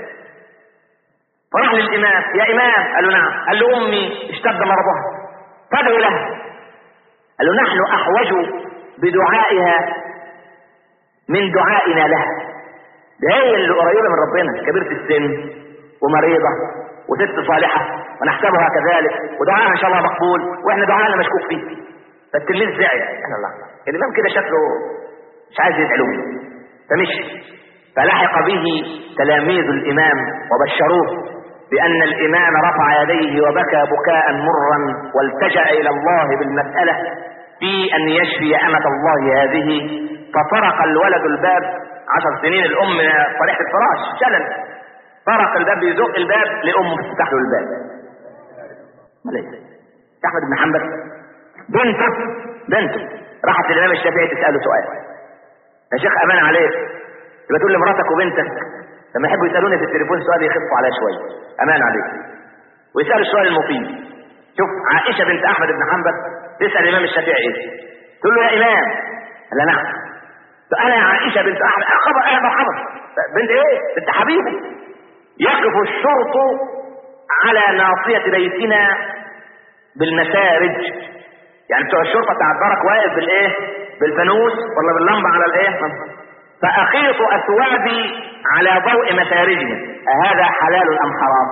فراح للامام، يا امام، قال له نعم. قال له امي اشتد مرضها فادعوا لها. قال له نحن احوج بدعائها من دعائنا لها، ده هي اللي قريبه من ربنا، كبيره السن ومريضه وست صالحه ونحسبها كذلك، ودعائها ان شاء الله مقبول واحنا دعائنا مشكوك فيه. فالتلميذ زعل، سبحان الله، الامام كده شكله مش عايز يدعو فمشي. فلحق به تلاميذ الامام وبشروه بان الامام رفع يديه وبكى بكاء مرا والتجأ الى الله بالمسألة في ان يشفي امة الله هذه. فطرق الولد الباب، عشر سنين، الام طريحة الفراش شلل، طرق الباب يزق الباب لامه تفتح له الباب. مليك احمد بن حنبل بنته بنته راحت للامام الشافعي تساله سؤال، يا شيخ امان عليك، تبقى تقول لمراتك وبنتك لما يحبوا يسالوني في التليفون سؤال يخفوا عليا شويه، امان عليك، ويسالوا السؤال المفيد. شوف عائشه بنت احمد بن حنبل تسال الامام الشافعي ايه؟ تقول له يا امام، قال نعم. انا يا عائشه بنت احمد، خبر ايه مرحبا، بنت ايه؟ بنت حبيبي. يقف الشرط على ناصيه بيتنا بالمسارج، يعني بتوع الشرطه بتاع الدرك واقف بالايه؟ بالفانوس ولا باللمبه على الايه؟ فاخيط اثوابي على ضوء مسارجهم، اهذا حلال ام حرام؟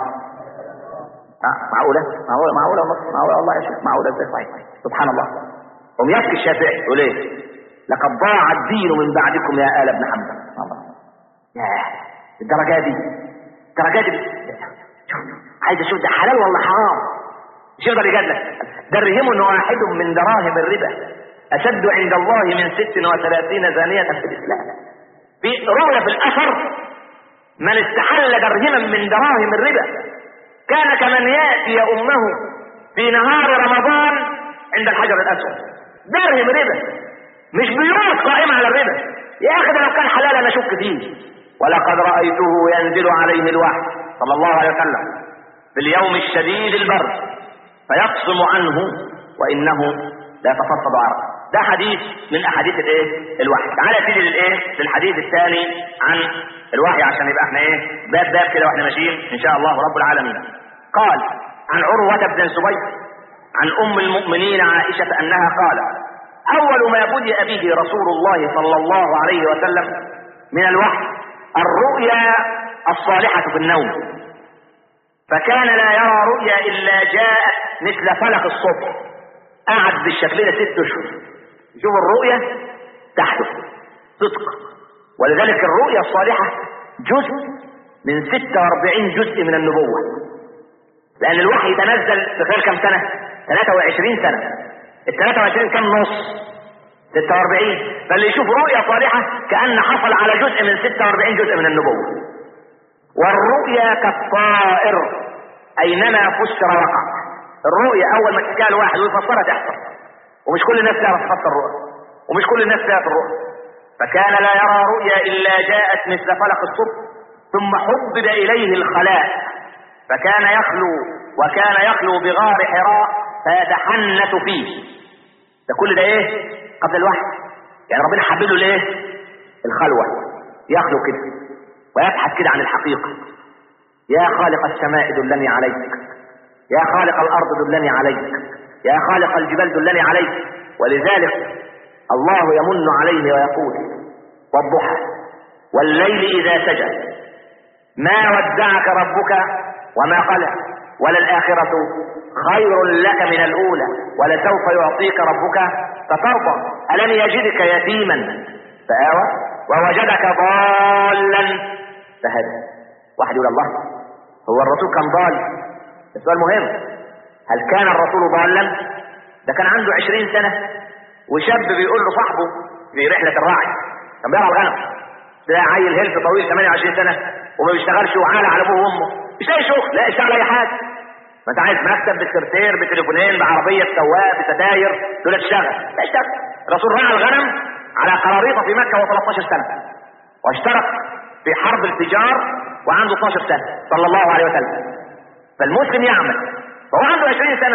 آه معقوله؟ معقوله معقوله معقوله والله يا شيخ، معقوله ازاي؟ صحيح سبحان الله. قوم يبكي الشافعي يقول ايه؟ لقد ضاع الدين من بعدكم يا آل ابن حنبل. الله، ياه الدرجات دي الدرجات دي عايز اشوف ده حلال ولا حرام، مش يقدر يجادلك. درهم واحد من دراهم الربا اشد عند الله من ست وثلاثين زانية في الاسلام. في رؤية في الاثر من استحل درهما من دراهم الربا كان كمن ياتي امه في نهار رمضان عند الحجر الاسود. درهم ربا، مش بيوت قائمة على الربا. يا اخي ده لو كان حلال انا اشك فيه. ولقد رأيته ينزل عليه الوحي صلى الله عليه وسلم في اليوم الشديد البرد فيقسم عنه وانه لا يتفصد عرق. ده حديث من احاديث الايه؟ الوحي. تعالى تيجي للايه؟ للحديث الثاني عن الوحي عشان يبقى احنا ايه؟ باب باب كده واحنا ماشيين ان شاء الله رب العالمين. قال عن عروة بن الزبير عن ام المؤمنين عائشة انها قالت اول ما بدأ به رسول الله صلى الله عليه وسلم من الوحي الرؤيا الصالحة في النوم، فكان لا يرى رؤيا الا جاءت مثل فلق الصبح. قعد بالشكل ده ست اشهر يشوف الرؤيا تحدث صدق. ولذلك الرؤيا الصالحة جزء من ستة واربعين جزء من النبوة، لان الوحي تنزل في خلال كم سنة؟ ثلاثة وعشرين سنة. ال ثلاثة وعشرين كم نص؟ ستة واربعين. فاللي يشوف رؤيا صالحة كأن حصل على جزء من ستة واربعين جزء من النبوة. والرؤيا كالطائر اينما فسر وقع. الرؤيا اول ما تتكلم واحد ويفسرها تحصل، ومش كل الناس تعرف تفسر الرؤيا، ومش كل الناس تعرف الرؤيا. فكان لا يرى رؤيا الا جاءت مثل فلق الصبح ثم حبب اليه الخلاء فكان يخلو وكان يخلو بغار حراء فيتحنث فيه. ده كل ده ايه؟ قبل الوحي. يعني ربنا حبب له الايه؟ الخلوه، يخلو كده ويبحث كده عن الحقيقه يا خالق السماء دلني عليك، يا خالق الأرض دلني عليك، يا خالق الجبال دلني عليك. ولذلك الله يمن عليه ويقول: والضحى والليل إذا سجى ما ودعك ربك وما قلى، وللآخرة خير لك من الأولى ولسوف يعطيك ربك فترضى. ألم يجدك يتيما فآوى ووجدك ضالا فهدى. واحد يقول: الله، هو الرسول كان ضال؟ السؤال مهم. هل كان الرسول ضالا؟ ده كان عنده عشرين سنة وشاب بيقول له صاحبه في رحلة الراعي، كان بيرعى الغنم، تلاقي عيل هلف طويل ثمانية وعشرين سنة وما بيشتغلش وعالى على ابوه وامه، مش لاقي شغل، لا يشتغل اي حاجة. ما انت عايز مكتب بسكرتير بتليفونين بعربية سواق بستاير دول تشتغل، لا اشتغل. الرسول رعى الغنم على قراريطة في مكة وثلاثة عشر سنة، واشترك في حرب التجار وعنده اثنتا عشرة سنة صلى الله عليه وسلم. فالمسلم يعمل، فهو عنده عشرين سنة.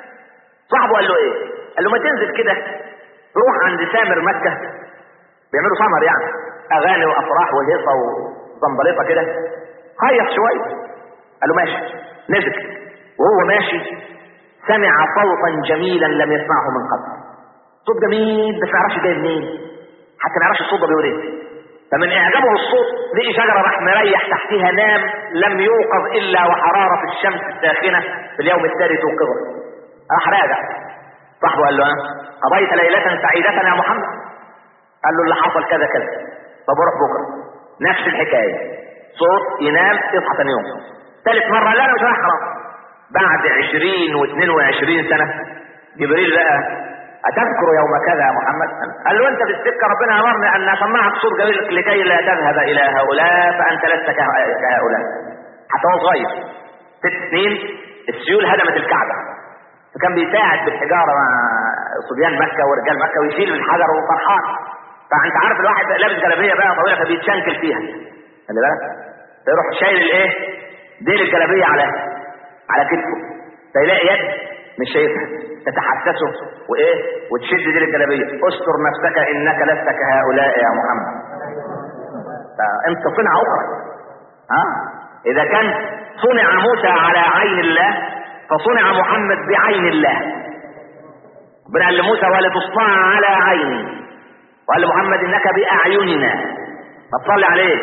صاحبه قال له ايه؟ قال له ما تنزل كده روح عند سامر مكة، بيعملوا سمر يعني اغاني وافراح وهيصة وزنبليطة كده، خيط شوية. قال له ماشي. نزل وهو ماشي سمع صوتا جميلا لم يسمعه من قبل، صوت جميل بس ما يعرفش جاي منين، حتى ما يعرفش الصوت ده بيقول ايه. فمن اعجابه الصوت لقي شجره راح مريح تحتها، نام لم يوقظ الا وحراره الشمس الساخنه في اليوم التالي توقظه. راح راجع صاحبه قال له: ها قضيت ليله سعيده يا محمد؟ قال له: اللي حصل كذا كذا. طب روح بكره نفس الحكايه، صوت ينام يصحى ثاني يوم. ثالث مره لا انا مش رايح خلاص. بعد عشرين واثنين وعشرين سنه جبريل بقى: أتذكر يوم كذا يا محمد؟ قال له: أنت في السكة ربنا أمرني أن أسمعك صوت جميل لكي لا تذهب إلى هؤلاء فأنت لست كهؤلاء. حتى هو صغير ست سنين السيول هدمت الكعبة، فكان بيساعد بالحجارة مع صبيان مكة ورجال مكة ويشيل الحجر وفرحان. فأنت عارف الواحد لابس جلابية بقى طويلة فبيتشنكل فيها، خلي بالك، فيروح شايل الإيه؟ ديل الجلابية على على كتفه، فيلاقي يد مش شايفها تتحسسه وايه وتشد دي الجلابيه. استر نفسك انك لست كهؤلاء يا محمد. فانت صنعه اخرى. ها اذا كان صنع موسى على عين الله فصنع محمد بعين الله. ربنا قال لموسى: ولتصنع على عيني، وقال لمحمد: انك باعيننا. فصلي عليه.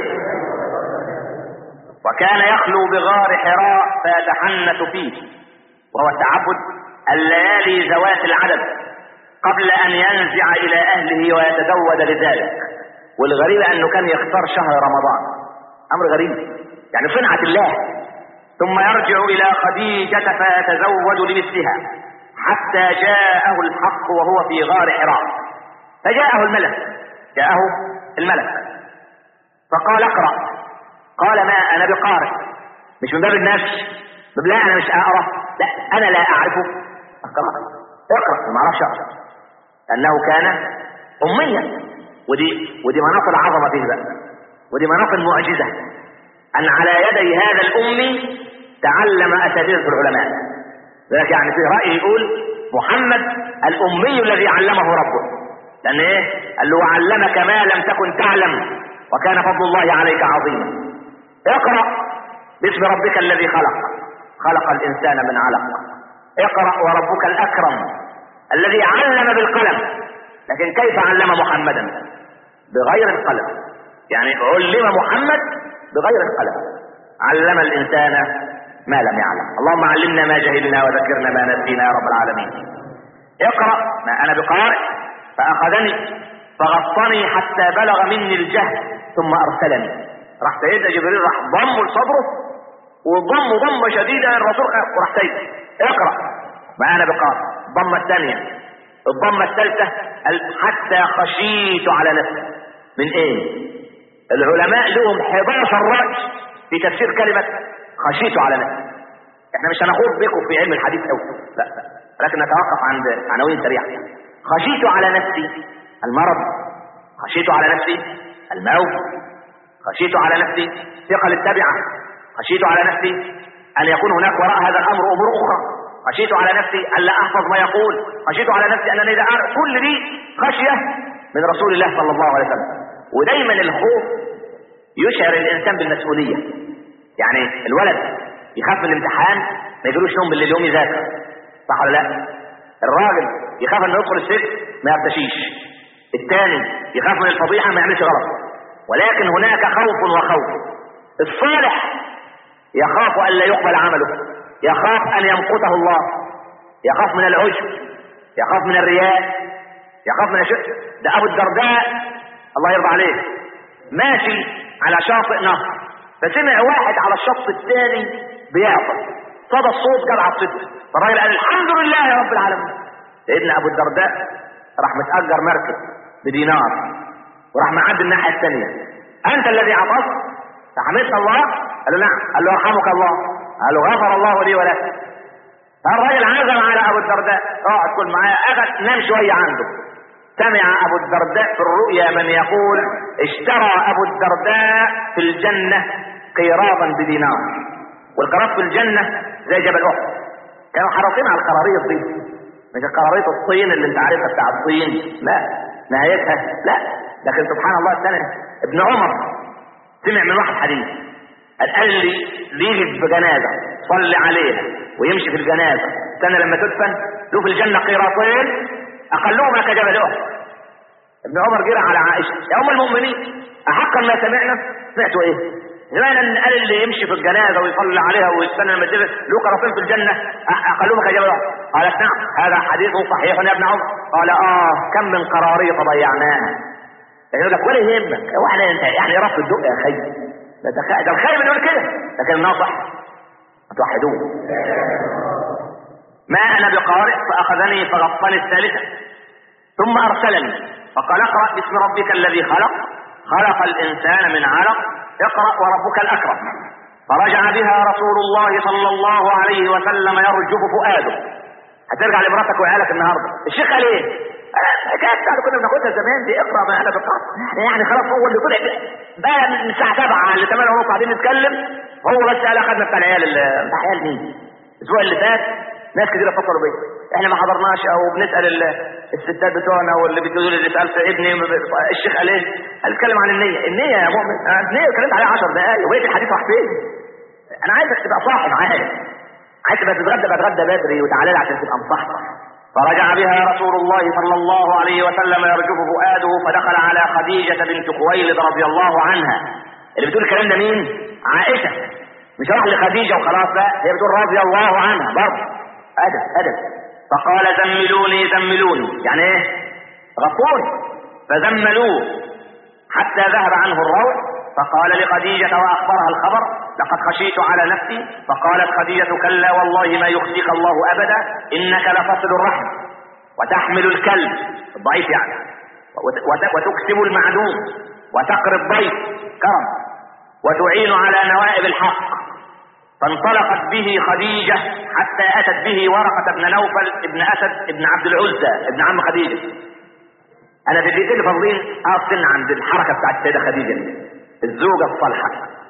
وكان يخلو بغار حراء فيتحنث فيه، وهو التعبد الليالي ذوات العدد قبل ان ينزع الى اهله ويتزود لذلك. والغريب انه كان يختار شهر رمضان، امر غريب يعني صنعة الله. ثم يرجع الى خديجة فيتزوج لمثلها حتى جاءه الحق وهو في غار حراء. فجاءه الملك جاءه الملك فقال: اقرأ. قال: ما انا بقارئ. مش من باب النفس، باب لا انا مش اقرأ، لا انا لا اعرفه اقرأ. اقرأ. ما اعرفش اقرأ لانه كان اميا. ودي ودي مناط العظمة فيه بقى، ودي مناط المعجزة، ان على يدي هذا الامي تعلم اساتذة العلماء. ذلك يعني في رأي يقول محمد الامي الذي علمه ربه، لان ايه؟ قال له: وعلمك ما لم تكن تعلم وكان فضل الله عليك عظيما. اقرأ باسم ربك الذي خلق خلق الانسان من علق. اقرأ وربك الاكرم الذي علم بالقلم. لكن كيف علم محمدا؟ بغير القلم. يعني علم محمد بغير القلم، علم الانسان ما لم يعلم. اللهم علمنا ما جهلنا وذكرنا ما نسينا يا رب العالمين. اقرأ. ما انا بقارئ. فاخذني فغطني حتى بلغ مني الجهل ثم ارسلني. راح سيدنا جبريل راح ضمه لصدره وضمه ضمه شديده. الرسول وراح سيد اقرأ. ما انا بقارئ. الضمه الثانيه، الضمه الثالثه، حتى خشيت على نفسي. من ايه؟ العلماء لهم احد عشر رأي في تفسير كلمه خشيت على نفسي. احنا مش هنخوض بكم في علم الحديث قوي، لا لكن نتوقف عند عناوين سريعه. خشيت على نفسي المرض، خشيت على نفسي الموت، خشيت على نفسي ثقل التبعه، خشيت على نفسي ان يكون هناك وراء هذا الامر امور اخرى، خشيت على نفسي ان لا احفظ ما يقول، خشيت على نفسي انني لا اعرف. كل دي خشيه من رسول الله صلى الله عليه وسلم. ودايما الخوف يشعر الانسان بالمسؤوليه. يعني الولد يخاف من الامتحان ما يجيلوش نوم بالليل يوم يذاكر، صح ولا لا؟ الراجل يخاف انه يدخل السجن ما يرتشيش، الثاني يخاف من الفضيحه ما يعملش غلط. ولكن هناك خوف وخوف. الصالح يخاف ان لا يقبل عمله، يخاف ان يمقته الله، يخاف من العجب، يخاف من الرياء، يخاف من الشرك. ده ابو الدرداء الله يرضى عليه ماشي على شاطئ نهر، فسمع واحد على الشط الثاني بيعطل، صدى الصوت جاب على الصدر، فالراجل قال الحمد لله يا رب العالمين. سيدنا ابو الدرداء راح متأجر مركب بدينار وراح معدي الناحية الثانية، انت الذي عطست فحمدت الله؟ قال له نعم. قال له يرحمك الله. قال له غفر الله لي ولك. فالراجل عزم على ابو الدرداء اقعد كل معايا، اخذ نام شوية عنده. سمع ابو الدرداء في الرؤيا من يقول اشترى ابو الدرداء في الجنة قيراطا بدينار، والقراط في الجنة زي جبل احد. كانوا حريصين على القراريط دي، مش القراريط الصين اللي انت عارفها بتاع الصين، لا نهايتها لا. لكن سبحان الله الثاني ابن عمر سمع من واحد حديث قال لي ليجي بجنازة صلي عليها ويمشي في الجنازة سنة لما تدفن له في الجنة قيراطين اقلهما كجبل احد. ابن عمر جرى على عائشة يا ام المؤمنين احقا ما سمعنا؟ سمعتوا ايه؟ زمان ان قال اللي يمشي في الجنازة ويصلي عليها ويستنى لما تدفن له قيراطين في الجنة اقلهما كجبل احد. قالت نعم هذا حديث صحيح يا ابن عمر. قال اه كم من قراريط ضيعناها. يقول لك ولا يهمك واحنا انت يعني رفض الدق يا خي، ده الخير بنقول كده، لكن الناصح توحدوه. ما انا بقارئ فاخذني فغطني الثالثة ثم ارسلني فقال اقرأ باسم ربك الذي خلق خلق الانسان من علق اقرأ وربك الاكرم. فرجع بها رسول الله صلى الله عليه وسلم يرجف فؤاده. هترجع لمراتك وعيالك النهارده الشيخ قال ايه؟ الحكايه بتاعته كنا بناخدها زمان دي اقرا ما انا بقرا يعني خلاص هو اللي طلع بقى من الساعه سبعة ل ثمانية ونص قاعدين نتكلم، هو بس قال اخذنا بتاع العيال. العيال مين؟ الاسبوع اللي فات ناس كتير اتصلوا بيا احنا ما حضرناش او بنسال الستات بتوعنا واللي بتقول اللي سالت ابني الشيخ قال ايه؟ قال اتكلم عن النيه. النيه يا مؤمن النيه اتكلمت عليها عشر دقائق وبقيت الحديث راح فين؟ انا عايزك تبقى صاحي معايا، عايز تبقى تتغدى بتغدى بدري وتعالى لي عشان تبقى مصحصح. فرجع بها رسول الله صلى الله عليه وسلم يرجف فؤاده فدخل على خديجة بنت خويلد رضي الله عنها. اللي بتقول الكلام ده مين؟ عائشة، مش راح لخديجة وخلاص بقى، هي بتقول رضي الله عنها برضه. أدب أدب. فقال زملوني زملوني يعني ايه؟ غطوني. فزملوه حتى ذهب عنه الروع. فقال لخديجة وأخبرها الخبر لقد خشيت على نفسي. فقالت خديجة كلا والله ما يخزيك الله أبدا إنك لتصل الرحم وتحمل الكلب الضعيف يعني وتكسب المعدوم وتقري الضيف كرم وتعين على نوائب الحق. فانطلقت به خديجة حتى أتت به ورقة بن نوفل ابن أسد ابن عبد العزى ابن عم خديجة. أنا في الدقيقتين اللي فاضلين أصل عند الحركة بتاعت السيدة خديجة الزوجة الصالحة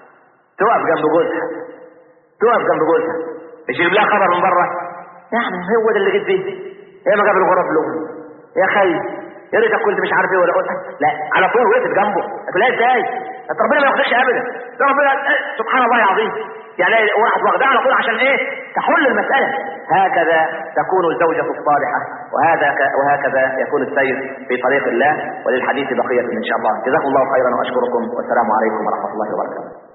تقف جنب جوزها تقف جنب جوزها مش يجيب لها خبر من بره يعني هو ده اللي جيت بيه هي ما جاب الغراب له يا خي يا ريتك كنت مش عارف ايه ولا قلت لا على طول وقفت جنبه. لا ازاي؟ ربنا ما ياخدش ابدا. ربنا سبحان الله العظيم يعني واحد واخدها على طول عشان ايه؟ تحل المسألة. هكذا تكون الزوجة الصالحة وهذا وهكذا يكون السير في طريق الله. وللحديث بقية ان شاء الله. جزاكم الله خيرا واشكركم والسلام عليكم ورحمة الله وبركاته.